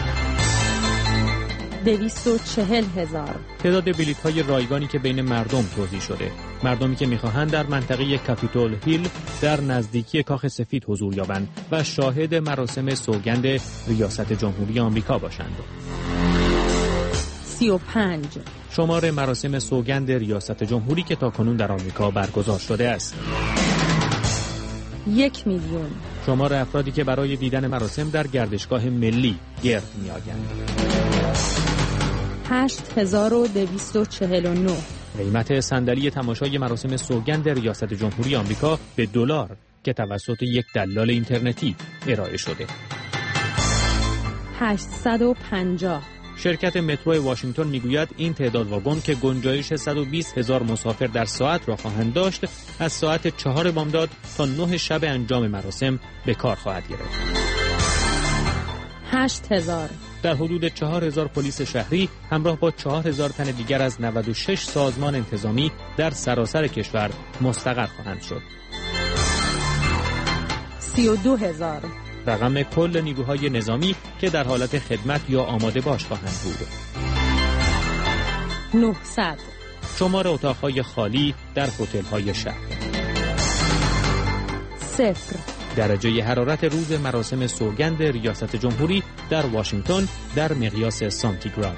دویست و چهل هزار تعداد بلیط‌های رایگانی که بین مردم توزیع شده. مردمی که می‌خواهند در منطقه کاپیتول هیل در نزدیکی کاخ سفید حضور یابند و شاهد مراسم سوگند ریاست جمهوری آمریکا باشند. سی و پنج شمار مراسم سوگند ریاست جمهوری که تاکنون در آمریکا برگزار شده است. یک میلیون شمار افرادی که برای دیدن مراسم در گردشگاه ملی گرد می‌آیند. هشت هزار و دویست و چهل و نه قیمت صندلی تماشای مراسم سوگند ریاست جمهوری آمریکا به دلار که توسط یک دلال اینترنتی ارائه شده. هشتصد و پنجاه شرکت مترو واشنگتن میگوید این تعداد واگن که گنجایش صد و بیست هزار مسافر در ساعت را خواهند داشت، از ساعت چهار بامداد تا نه شب انجام مراسم به کار خواهد گرفت. هشت هزار در حدود چهار هزار پلیس شهری همراه با چهار هزار تن دیگر از نود و شش سازمان انتظامی در سراسر کشور مستقر خواهند شد. سی و دو هزار رقم کل نیروهای نظامی که در حالت خدمت یا آماده باش خواهند بود. نهصد شمار اتاقهای خالی در هتل‌های شهر. صفر درجه حرارت روز مراسم سوگند ریاست جمهوری در واشنگتن در مقیاس سانتیگراد.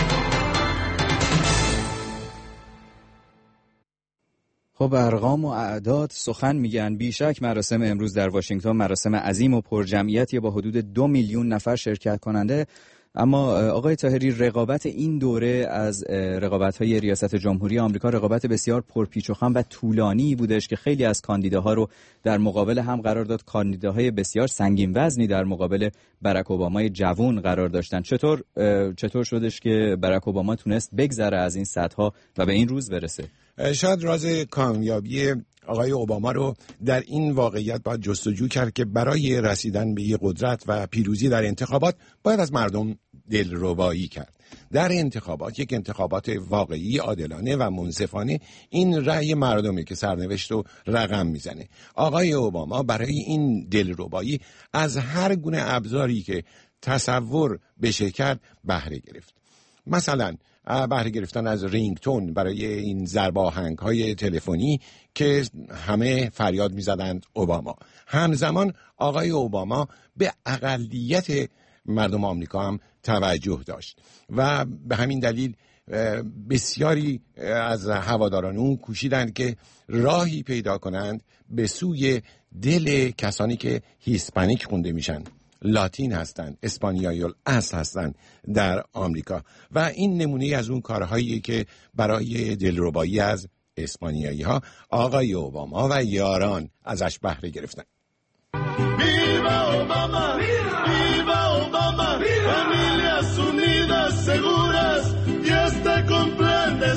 خب ارقام و اعداد سخن میگن. بیشک مراسم امروز در واشنگتن مراسم عظیم و پرجمعیتی با حدود دو میلیون نفر شرکت کننده. اما آقای طاهری، رقابت این دوره از رقابت‌های ریاست جمهوری آمریکا رقابت بسیار پرپیچ و خم و طولانی بودش که خیلی از کاندیداها رو در مقابل هم قرار داد. کاندیداهای بسیار سنگین وزنی در مقابل باراک اوبامای جوان قرار داشتن. چطور چطور شدش که باراک اوباما تونست بگذره از این سطح‌ها و به این روز برسه؟ شاید راز کامیابی آقای اوباما رو در این واقعیت باید جستجو کرد که برای رسیدن به یک قدرت و پیروزی در انتخابات باید از مردم دلربایی کرد. در انتخابات، یک انتخابات واقعی، عادلانه و منصفانه، این رأی مردمه که سرنوشت رو رقم میزنه. آقای اوباما برای این دلربایی از هر گونه ابزاری که تصور بشه کرد بهره گرفت. مثلا بهره گرفتن از رینگتون برای این ضرب آهنگ‌های تلفنی که همه فریاد می‌زدند اوباما. همزمان آقای اوباما به اقلیت مردم آمریکا هم توجه داشت و به همین دلیل بسیاری از هواداران اون کوشیدند که راهی پیدا کنند به سوی دل کسانی که هیسپانیک خونده میشن، لاتین هستند، اسپانیایی الاصل هستند در آمریکا و این نمونه از اون کارهایی که برای دلربایی از اسپانیایی ها آقای اوباما و یاران ازش بهره گرفتن. Viva Obama, viva Obama, familias unidas, seguras y hasta con plan de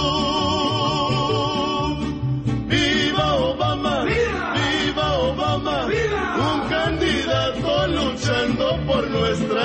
salud. Viva Obama, viva Obama, un candidato luchando por nuestra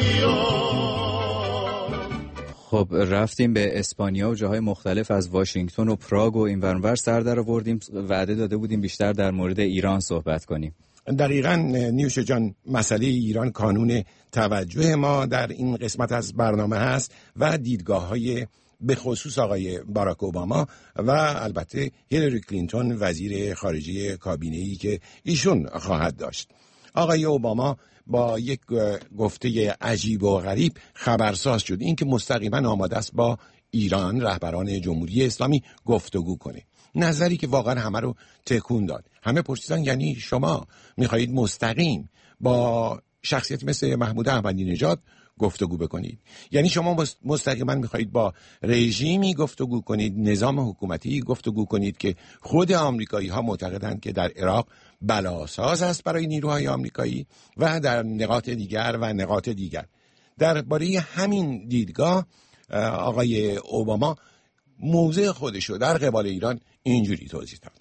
nación. خب رفتیم به اسپانیا و جاهای مختلف از واشنگتن و پراگ و این ور اون ور سر در آوردیم. وعده داده بودیم بیشتر در مورد ایران صحبت کنیم. دقیقاً نیوش جان، مسئله ایران کانون توجه ما در این قسمت از برنامه هست و دیدگاه‌های به خصوص آقای باراک اوباما و البته هیلاری کلینتون وزیر خارجه کابینه‌ای که ایشون خواهد داشت. آقای اوباما با یک گفته عجیب و غریب خبرساز شد، این که مستقیما آماده است با ایران رهبران جمهوری اسلامی گفتگو کنه. نظری که واقعا همه رو تکون داد. همه پرسیدن یعنی شما میخواهید مستقیم با شخصیت مثل محمود احمدی نژاد گفتگو بکنید؟ یعنی شما مستقیما میخواهید با رژیمی گفتگو کنید، نظام حکومتی گفتگو کنید که خود آمریکایی ها معتقدند که در عراق بلاساز است برای نیروهای آمریکایی و در نقاط دیگر و نقاط دیگر. درباره همین دیدگاه آقای اوباما موضع خودشو در قبال ایران اینجوری توضیح داد.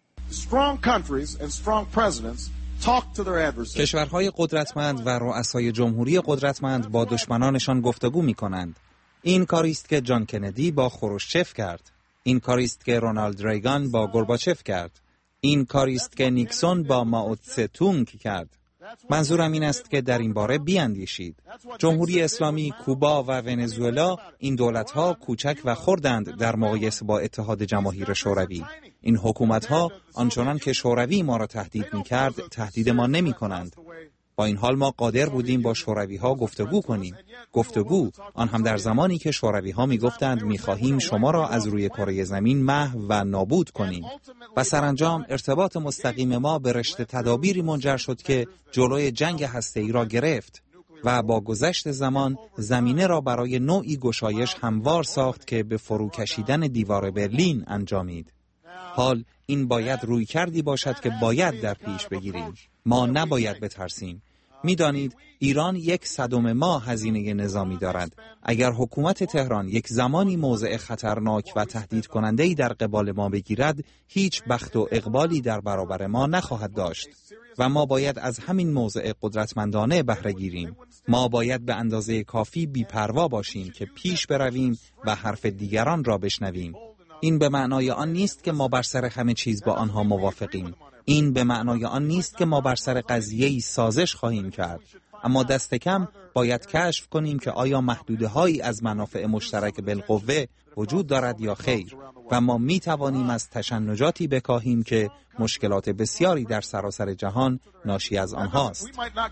کشورهای قدرتمند و رؤسای جمهوری قدرتمند با دشمنانشان گفتگو می‌کنند. این کاری است که جان کندی با خروشچف کرد. این کاری است که رونالد ریگان با گورباچف کرد. این کاری است که نیکسون با مائو تسه تونگ کرد. منظورم این است که در این باره بیاندیشید. جمهوری اسلامی، کوبا و ونزوئلا این دولت‌ها کوچک و خردند در مقایسه با اتحاد جماهیر شوروی. این حکومت‌ها آنچنان که شوروی ما را تهدید می‌کرد، تهدید ما نمی‌کنند. با این حال ما قادر بودیم با شوروی‌ها گفتگو کنیم. گفتگو آن هم در زمانی که شوروی‌ها می‌گفتند می‌خواهیم شما را از روی کره زمین محو و نابود کنیم. و سرانجام ارتباط مستقیم ما به رشته تدابیری منجر شد که جلوی جنگ هسته‌ای را گرفت و با گذشت زمان زمینه را برای نوعی گشایش هموار ساخت که به فرو کشیدن دیوار برلین انجامید. حال این باید روی کردی باشد که باید در پیش بگیریم. ما نباید بترسیم. میدانید ایران یک صدم ما هزینه نظامی دارد. اگر حکومت تهران یک زمانی موضع خطرناک و تهدید کننده‌ای در قبال ما بگیرد، هیچ بخت و اقبالی در برابر ما نخواهد داشت و ما باید از همین موضع قدرتمندانه بهره گیریم. ما باید به اندازه کافی بی‌پروا باشیم که پیش برویم و حرف دیگران را بشنویم. این به معنای آن نیست که ما بر سر همه چیز با آنها موافقیم. این به معنای آن نیست که ما بر سر قضیه‌ای سازش خواهیم کرد. اما دست کم باید کشف کنیم که آیا محدوده‌هایی از منافع مشترک بالقوه وجود دارد یا خیر، و ما می توانیم از تشنجاتی بکاهیم که مشکلات بسیاری در سراسر جهان ناشی از آنهاست.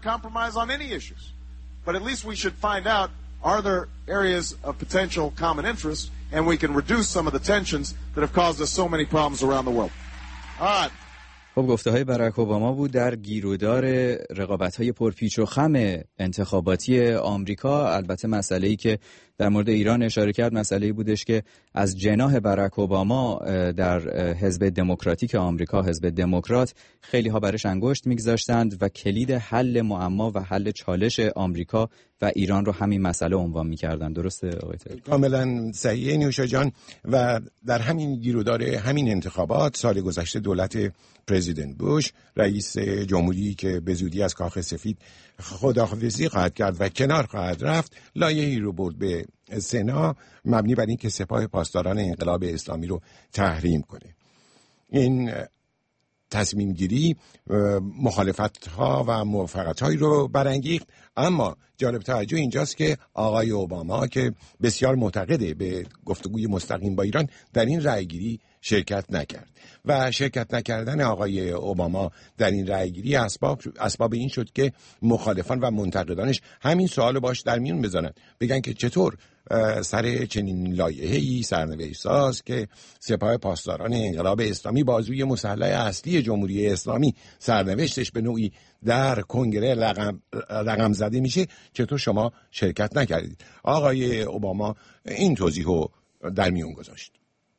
خب گفته های باراک اوباما بود در گیرودار رقابت های پرپیچ و خم انتخاباتی آمریکا. البته مسئله‌ای که در مورد ایران اشاره کرد مسئله‌ای بودش که از جناح باراک اوباما در حزب دموکراتیک آمریکا، حزب دموکرات، خیلی ها برش انگشت میگذاشتند و کلید حل معما و حل چالش آمریکا و ایران رو همین مسئله عنوان می‌کردند. درسته آقای تایی؟ کاملا صحیح نیوشا جان. و در همین گیرودار همین انتخابات سال گذشته دولت پرزیدنت بوش، رئیس جمهوری که به زودی از کاخ سفید خداحافظی خواهد کرد و کنار خواهد رفت، لایحه‌ای رو برد به سنا مبنی بر این که سپاه پاسداران انقلاب اسلامی رو تحریم کنه. این تصمیم گیری مخالفت ها و موافقت هایی رو برانگیخت، اما جالب توجه اینجاست که آقای اوباما که بسیار معتقده به گفتگوی مستقیم با ایران، در این رأیگیری شرکت نکرد و شرکت نکردن آقای اوباما در این رأیگیری اسباب اسباب این شد که مخالفان و منتقدانش همین سوالو باش در میون بذارن، بگن که چطور سر چنین لایحه‌ای سرنوشت ساز که سپاه پاسداران انقلاب اسلامی بازوی مسلح اصلی جمهوری اسلامی سرنوشتش به نوعی در کنگره رقم, رقم زده میشه، چطور شما شرکت نکردید؟ آقای اوباما این توضیح رو در میون گذاشت.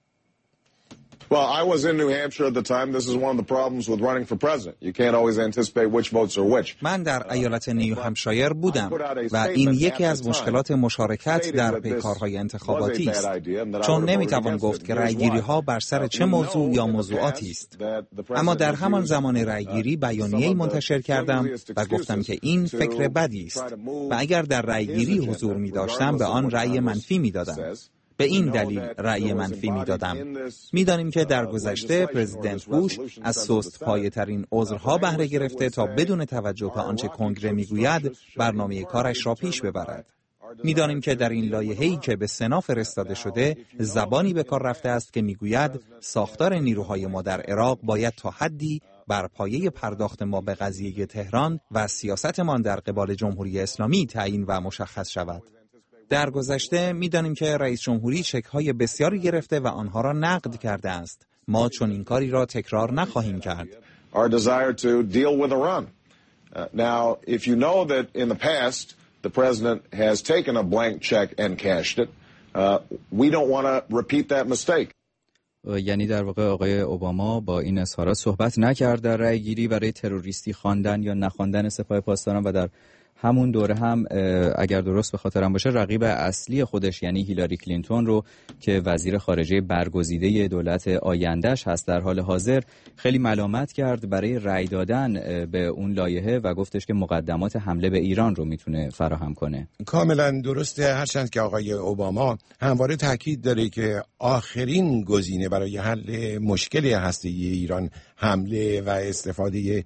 Well, I was in New Hampshire at the time. This is one of the problems with running for president. You can't always anticipate which votes are which. من در ایالت نیو همشایر بودم و این یکی از مشکلات مشارکت در پیکارهای انتخاباتی است، چون نمیتوان گفت که رأیگیری‌ها بر سر چه موضوع یا موضوعاتی است. اما در همان زمان رأیگیری بیانیه‌ای منتشر کردم و گفتم که این فکر بدی است و اگر در رأیگیری حضور می‌داشتم به آن رأی منفی می‌دادم. به این دلیل رأی منفی می‌دادم. می‌دانیم که در گذشته پرزیدنت بوش از سست‌پایه‌ترین عذرها بهره گرفته تا بدون توجه به آنچه کنگره می‌گوید برنامه کارش را پیش ببرد. می‌دانیم که در این لایحه‌ای که به سنا فرستاده شده زبانی به کار رفته است که می‌گوید ساختار نیروهای ما در عراق باید تا حدی بر پایه پرداخت ما به قضیه تهران و سیاستمان در قبال جمهوری اسلامی تعیین و مشخص شود. در گذشته می‌دانیم که رئیس جمهوری چک‌های بسیاری گرفته و آنها را نقد کرده است. ما چون این کاری را تکرار نخواهیم کرد. Our desire to deal with Iran. Uh, now, if you know that in the past the president has taken a blank check and cashed it, uh, we don't want to repeat that mistake. یعنی در واقع آقای اوباما با این اظهارات صحبت نکرد در رأی‌گیری برای تروریستی خواندن یا نخواندن سپاه پاسداران و در همون دوره هم اگر درست به خاطرم باشه رقیب اصلی خودش یعنی هیلاری کلینتون رو که وزیر خارجه برگزیده دولت آیندهش هست در حال حاضر خیلی ملامت کرد برای رأی دادن به اون لایحه و گفتش که مقدمات حمله به ایران رو میتونه فراهم کنه. کاملا درسته، هرچند که آقای اوباما همواره تاکید داره که آخرین گزینه برای حل مشکل هسته‌ای ایران حمله و استفاده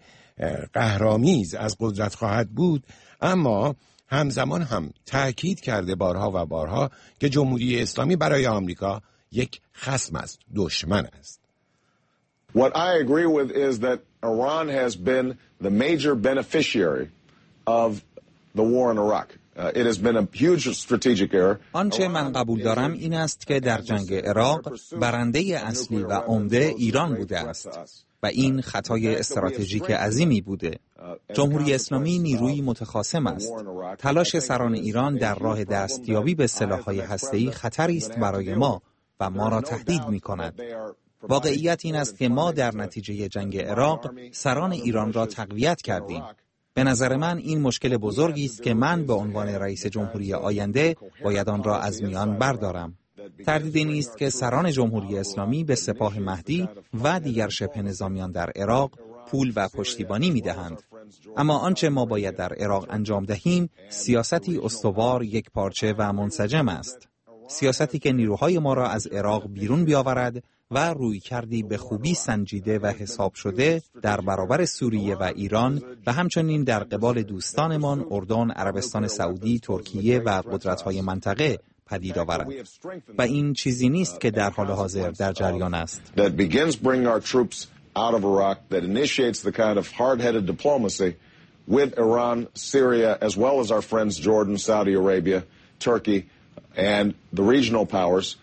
قهرآمیز از قدرت خواهد بود، اما همزمان هم تأکید کرده بارها و بارها که جمهوری اسلامی برای آمریکا یک خصم است، دشمن است. What I agree with is that Iran has been the major beneficiary of the war in Iraq. Uh, it has been a huge strategic error. آنچه من قبول دارم این است که در جنگ عراق برنده اصلی و عمده ایران بوده است و این خطای استراتژیک عظیمی بوده. جمهوری اسلامی نیروی متخاصم است. تلاش سران ایران در راه دستیابی به سلاح‌های هسته‌ای خطری است برای ما و ما را تهدید می‌کند. واقعیت این است که ما در نتیجه جنگ عراق سران ایران را تقویت کردیم. به نظر من این مشکل بزرگی است که من به عنوان رئیس جمهوری آینده باید آن را از میان بردارم. تردیدی نیست که سران جمهوری اسلامی به سپاه مهدی و دیگر شبه نظامیان در عراق پول و پشتیبانی می‌دهند. اما آنچه ما باید در عراق انجام دهیم سیاستی استوار، یک پارچه و منسجم است. سیاستی که نیروهای ما را از عراق بیرون بیاورد و رویکردی به خوبی سنجیده و حساب شده در برابر سوریه و ایران و همچنین در قبال دوستانمان اردن، عربستان سعودی، ترکیه و قدرت‌های منطقه پدید آورد. و این چیزی نیست که در حال حاضر در جریان است. That begins bringing our troops out of Iraq, that initiates the kind of hard-headed diplomacy with Iran, Syria, as well as our friends Jordan, Saudi Arabia, Turkey, and the regional powers.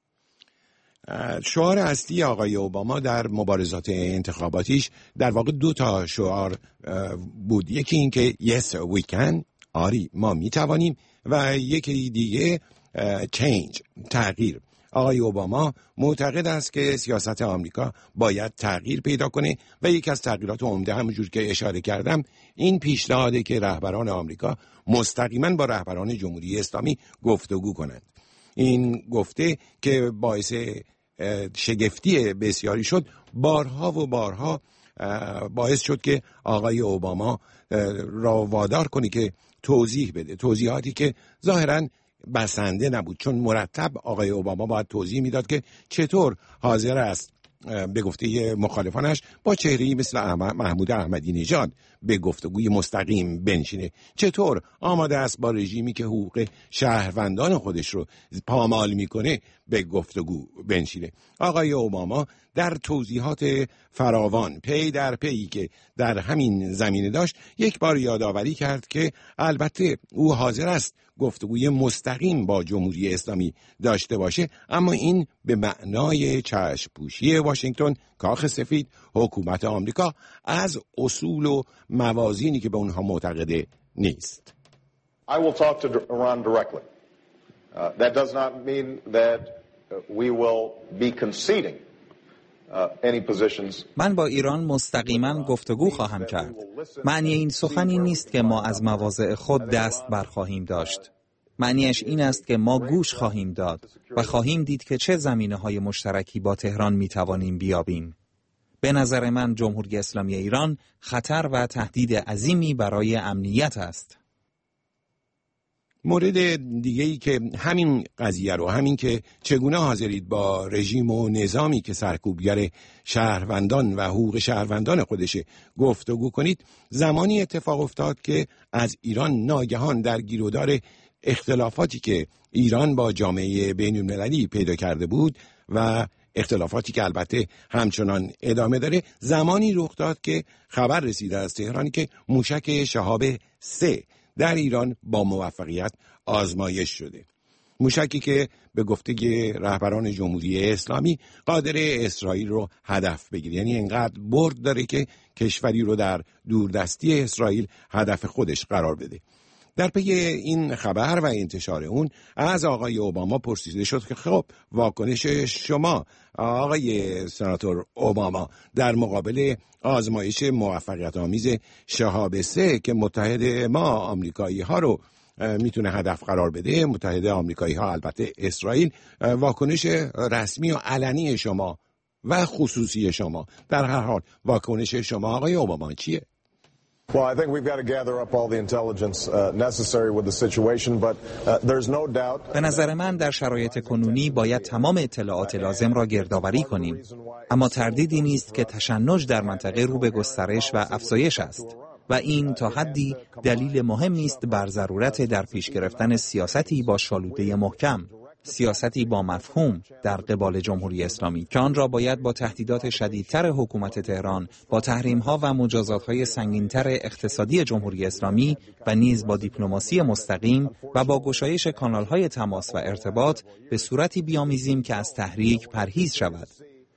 شعار اصلی آقای اوباما در مبارزات انتخاباتیش در واقع دو تا شعار بود. یکی این که yes we can، آری ما میتوانیم، و یکی دیگه change، تغییر. آقای اوباما معتقد است که سیاست آمریکا باید تغییر پیدا کنه و یکی از تغییرات عمده همونجور که اشاره کردم این پیشنهاده که رهبران آمریکا مستقیما با رهبران جمهوری اسلامی گفتگو کنند. این گفته که باعث شگفتی بسیاری شد، بارها و بارها باعث شد که آقای اوباما را وادار کنه که توضیح بده، توضیحاتی که ظاهراً بسنده نبود، چون مرتب آقای اوباما باید توضیح میداد که چطور حاضر است به گفته مخالفانش با چهره‌ای مثل محمود احمدی نژاد به گفتگوی مستقیم بنشینه، چطور آماده است با رژیمی که حقوق شهروندان خودش رو پامال میکنه به گفتگو بنشینه. آقای اوباما در توضیحات فراوان پی در پی که در همین زمینه داشت یک بار یادآوری کرد که البته او حاضر است گفتگوی مستقیم با جمهوری اسلامی داشته باشه، اما این به معنای چشم‌پوشی واشنگتن کاخ سفید حکومت آمریکا از اصول و موازینی که به اونها معتقده نیست. I will talk to Iran directly. Uh, that does not mean that we will be conceding uh, any positions. من با ایران مستقیما گفتگو خواهم کرد. معنی این سخن این نیست که ما از مواضع خود دست برخواهیم داشت. معنیش این است که ما گوش خواهیم داد و خواهیم دید که چه زمینه‌های مشترکی با تهران می‌توانیم بیابیم. به نظر من جمهوری اسلامی ایران خطر و تهدید عظیمی برای امنیت است. مورد دیگه‌ای که همین قضیه رو، همین که چگونه حاضرید با رژیم و نظامی که سرکوبگر شهروندان و حقوق شهروندان خودشه گفتگو کنید، زمانی اتفاق افتاد که از ایران ناگهان در گیرودار اختلافاتی که ایران با جامعه بین المللی پیدا کرده بود و اختلافاتی که البته همچنان ادامه داره، زمانی رخ داد که خبر رسیده از تهران که موشک شهاب سه در ایران با موفقیت آزمایش شده. موشکی که به گفته رهبران جمهوری اسلامی قادر اسرائیل رو هدف بگیره، یعنی انقدر برد داره که کشوری رو در دوردستی اسرائیل هدف خودش قرار بده. در پی این خبر و انتشار اون از آقای اوباما پرسیده شد که خب واکنش شما آقای سناتور اوباما در مقابل آزمایش موفقیت آمیز شهاب سه که متحد ما آمریکایی ها رو میتونه هدف قرار بده، متحد آمریکایی ها البته اسرائیل، واکنش رسمی و علنی شما و خصوصی شما، در هر حال واکنش شما آقای اوباما چیه؟ Well, I think we've got to gather up all the intelligence uh, necessary with the situation, but uh, there's no doubt. به نظر من در شرایط کنونی باید تمام اطلاعات لازم را گردآوری کنیم، اما تردیدی نیست که تشنج در منطقه رو به گسترش و افزایش است و این تا حدی دلیل مهمی است بر ضرورت در پیش گرفتن سیاستی با شالوده محکم، سیاستی با مفهوم در قبال جمهوری اسلامی که آن را باید با تهدیدات شدیدتر حکومت تهران، با تحریم‌ها و مجازات‌های سنگین‌تر اقتصادی جمهوری اسلامی و نیز با دیپلماسی مستقیم و با گشایش کانال‌های تماس و ارتباط به صورتی بیامیزیم که از تحریک پرهیز شود.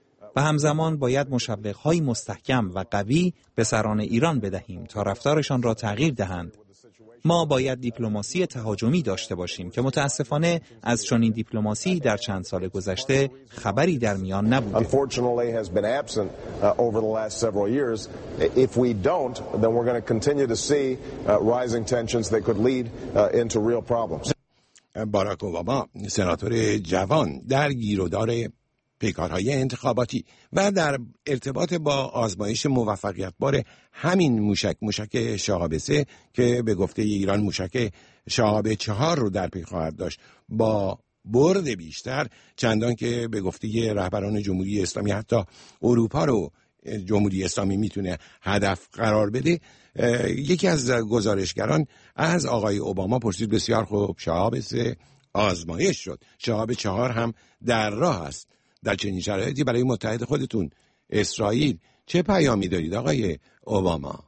و همزمان باید مشوق‌های مستحکم و قوی به سران ایران بدهیم تا رفتارشان را تغییر دهند. ما باید دیپلماسی تهاجمی داشته باشیم که متاسفانه از چنین دیپلماسی در چند سال گذشته خبری در میان نبوده. باراک اوباما سناتور جوان در گیرودار پیکارهای انتخاباتی و در ارتباط با آزمایش موفقیت بار همین موشک موشک شهاب سه که به گفته ایران موشک شهاب چهار رو در پی خواهد داشت با برد بیشتر، چندان که به گفته رهبران جمهوری اسلامی حتی اروپا رو جمهوری اسلامی میتونه هدف قرار بده. یکی از گزارشگران از آقای اوباما پرسید بسیار خوب، شهاب سه آزمایش شد، شهاب چهار هم در راه است. در چنین شرایطی برای متحد خودتون اسرائیل چه پیامی دارید آقای اوباما؟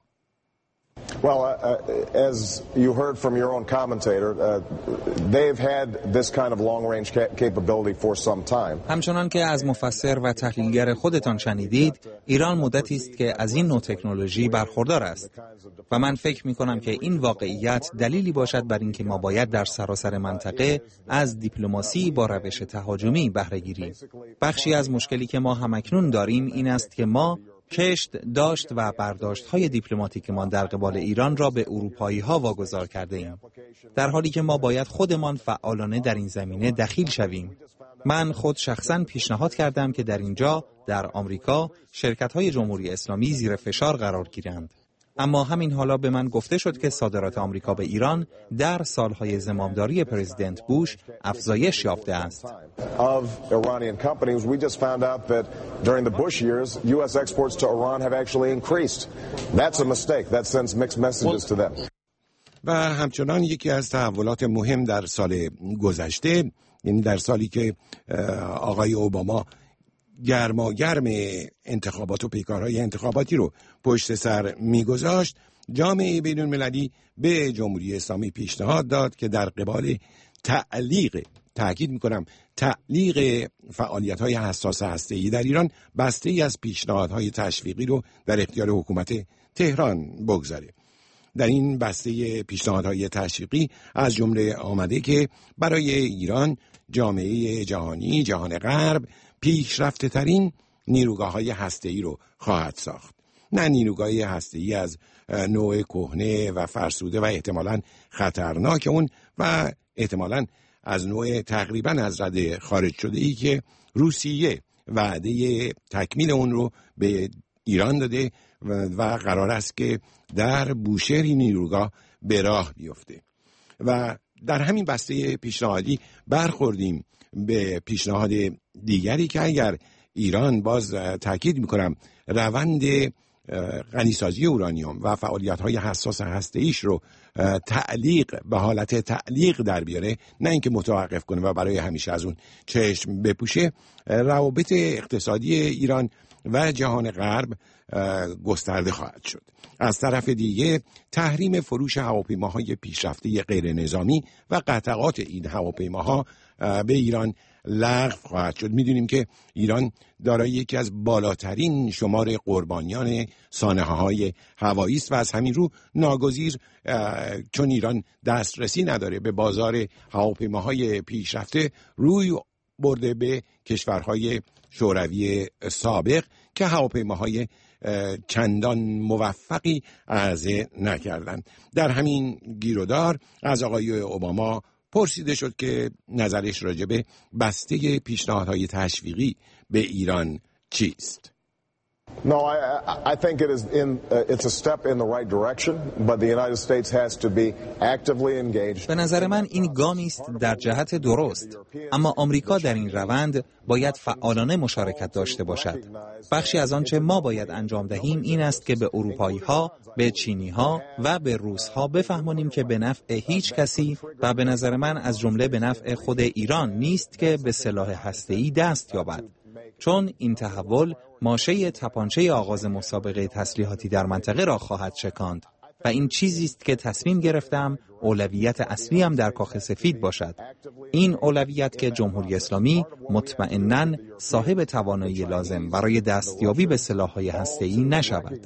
Well, uh, as you heard from your own commentator, uh, they've had this kind of long-range ca- capability for some time. همچنان که از مفسر و تحلیلگر خودتان شنیدید، ایران مدتی است که از این نوع تکنولوژی برخوردار است و من فکر می‌کنم که این واقعیت دلیلی باشد بر اینکه ما باید در سراسر منطقه از دیپلماسی با روش تهاجمی بهره گیریم. بخشی از مشکلی که ما همکنون داریم این است که ما کشت داشت و برداشت‌های دیپلماتیکمان در قبال ایران را به اروپایی‌ها واگذار کرده ایم، در حالی که ما باید خودمان فعالانه در این زمینه دخیل شویم. من خود شخصاً پیشنهاد کردم که در اینجا در آمریکا شرکت‌های جمهوری اسلامی زیر فشار قرار گیرند. اما همین حالا به من گفته شد که صادرات آمریکا به ایران در سالهای زمامداری پرزیدنت بوش افزایش یافته است. Of Iranian companies, we just found out that during the Bush years, U S exports to Iran have actually increased. That's a mistake. That sends mixed messages to them. و همچنان یکی از تحولات مهم در سال گذشته، یعنی در سالی که آقای اوباما گرما گرم انتخابات و پیکارهای انتخاباتی رو پشت سر میگذاشت، جامعه بین المللی به جمهوری اسلامی پیشنهاد داد که در قبال تعلیق تأکید میکنم تعلیق فعالیت‌های حساس هسته‌ای در ایران بسته‌ای از پیشنهادهای تشویقی رو در اختیار حکومت تهران بگذاره. در این بسته پیشنهادهای تشویقی از جمله آمده که برای ایران جامعه جهانی، جهان غرب، پیشرفته ترین نیروگاه‌های هسته‌ای رو خواهد ساخت. نه نیروگاهی هسته‌ای از نوع کهنه و فرسوده و احتمالاً خطرناک اون و احتمالاً از نوع تقریباً از رده خارج شده ای که روسیه وعده تکمیل اون رو به ایران داده و قرار است که در بوشهر نیروگاه به راه بیفته. و در همین بسته پیشنهادی برخوردیم به پیشنهاد دیگری که اگر ایران، باز تاکید میکنم، روند غنیسازی اورانیوم و فعالیت‌های حساس هسته‌ایش رو تعلیق به حالت تعلیق در بیاره، نه اینکه متوقف کنه و برای همیشه از اون چشم بپوشه، روابط اقتصادی ایران و جهان غرب گسترده خواهد شد. از طرف دیگه تحریم فروش هواپیماهای پیشرفته غیر نظامی و قطعات این هواپیماها به ایران لغو خواهد شد. میدونیم که ایران دارای یکی از بالاترین شمار قربانیان سانحه‌های هوایی است و از همین رو ناگزیر، چون ایران دسترسی نداره به بازار هواپیماهای پیشرفته، روی برده به کشورهای شوروی سابق که هواپیماهای چندان موفقی عرضه نکردند. در همین گیرودار از آقای اوباما پرسیده شد که نظرش راجع به بسته پیشنهادهای تشویقی به ایران چیست؟ No, I, I think it is in, uh, it's a step in the right direction, but the United States has to be actively engaged. به نظر من این گامی است در جهت درست، اما آمریکا در این روند باید فعالانه مشارکت داشته باشد. بخشی از آنچه ما باید انجام دهیم این است که به اروپایی‌ها، به چینی‌ها و به روس‌ها بفهمانیم که به نفع هیچ کسی و به نظر من از جمله به نفع خود ایران نیست که به سلاح هسته‌ای دست یابد، چون این تحول ماشه تپانچه آغاز مسابقه تسلیحاتی در منطقه را خواهد شکاند و این چیزی است که تصمیم گرفتم اولویت اصلی هم در کاخ سفید باشد. این اولویت که جمهوری اسلامی مطمئناً صاحب توانایی لازم برای دستیابی به سلاح‌های هسته‌ای نشود.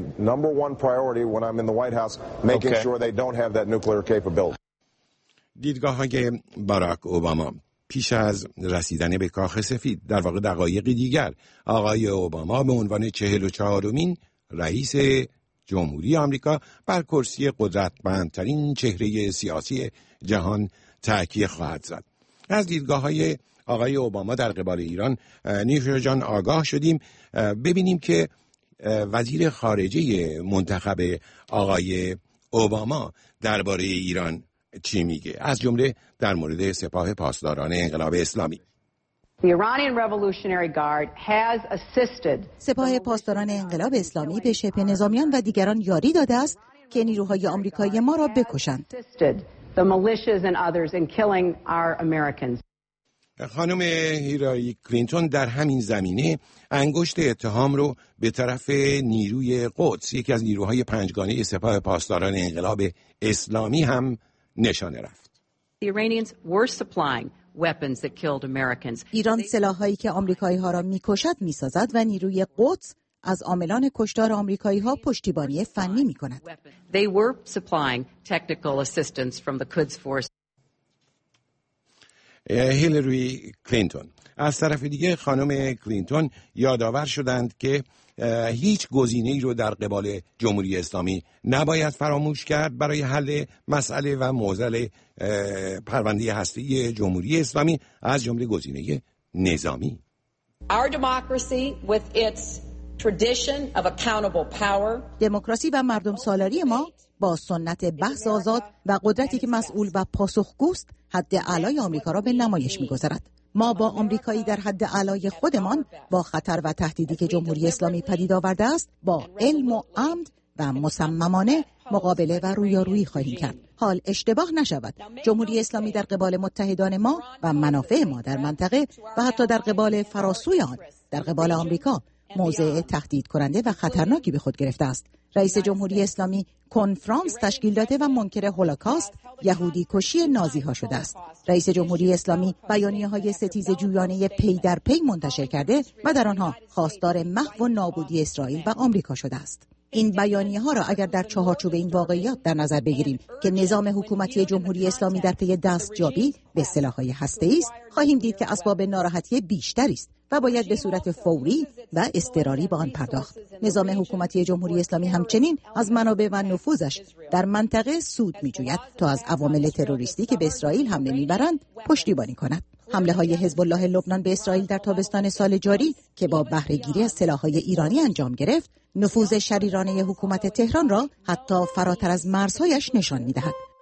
دیدگاه‌های باراک اوباما پیش از رسیدن به کاخ سفید، در واقع دقایقی دیگر، آقای اوباما به عنوان چهل و چهارمین رئیس جمهوری آمریکا بر کرسی قدرتمندترین چهره سیاسی جهان تکیه خواهد زد. از دیدگاه‌های آقای اوباما در قبال ایران نیوشا جان آگاه شدیم. ببینیم که وزیر خارجه منتخب آقای اوباما درباره ایران چی میگه، از جمله در مورد سپاه پاسداران انقلاب اسلامی. سپاه پاسداران انقلاب اسلامی به شبه نظامیان و دیگران یاری داده است که نیروهای آمریکایی ما را بکشند. خانم هیلاری کلینتون در همین زمینه انگشت اتهام رو به طرف نیروی قدس، یکی از نیروهای پنجگانه سپاه پاسداران انقلاب اسلامی، هم نشانه رفت. ایران سلاح‌هایی که آمریکایی‌ها را می‌کشد می‌سازد و نیروی قدس از عاملان کشتار آمریکایی‌ها پشتیبانی فنی می‌کند. هیلاری کلینتون. از طرف دیگه خانم کلینتون یادآور شدند که هیچ گزینه‌ای رو در قبال جمهوری اسلامی نباید فراموش کرد برای حل مسئله و معضل پرونده هسته‌ای جمهوری اسلامی، از جمله گزینه نظامی. دموکراسی و مردم سالاری ما با سنت بحث آزاد و قدرتی که مسئول و پاسخگوست حد اعلای آمریکا را به نمایش می‌گذارد. ما با آمریکایی در حد اعلای خودمان با خطر و تهدیدی که جمهوری اسلامی پدید آورده است با علم و عمد و مصممانه مقابله و رویارویی خواهیم کرد. حال اشتباه نشود، جمهوری اسلامی در قبال متحدان ما و منافع ما در منطقه و حتی در قبال فراسوی آن در قبال آمریکا موضع تهدید کننده و خطرناکی به خود گرفته است رئیس جمهوری اسلامی کنفرانس تشکیل داده و منکر هولوکاست، یهودی کشی نازی ها شده است. رئیس جمهوری اسلامی بیانیه های ستیزه جویانه پی در پی منتشر کرده و در آنها خواستار محو و نابودی اسرائیل و آمریکا شده است. این بیانیه ها را اگر در چهارچوب این واقعیات در نظر بگیریم که نظام حکومتی جمهوری اسلامی در پی دستیابی به سلاح‌های هسته‌ای است، خواهیم دید که اسباب ناراحتی بیشتری است و باید به صورت فوری و اضطراری به آن پرداخت. نظام حکومتی جمهوری اسلامی همچنین از منابع و نفوذش در منطقه سود می‌جوید تا از عوامل تروریستی که به اسرائیل حمله می‌برند پشتیبانی کند. حمله های حزب الله لبنان به اسرائیل در تابستان سال جاری که با بهره گیری از سلاح‌های ایرانی انجام گرفت، نفوذ شریرانه حکومت تهران را حتی فراتر از مرزهایش نشان می‌دهد.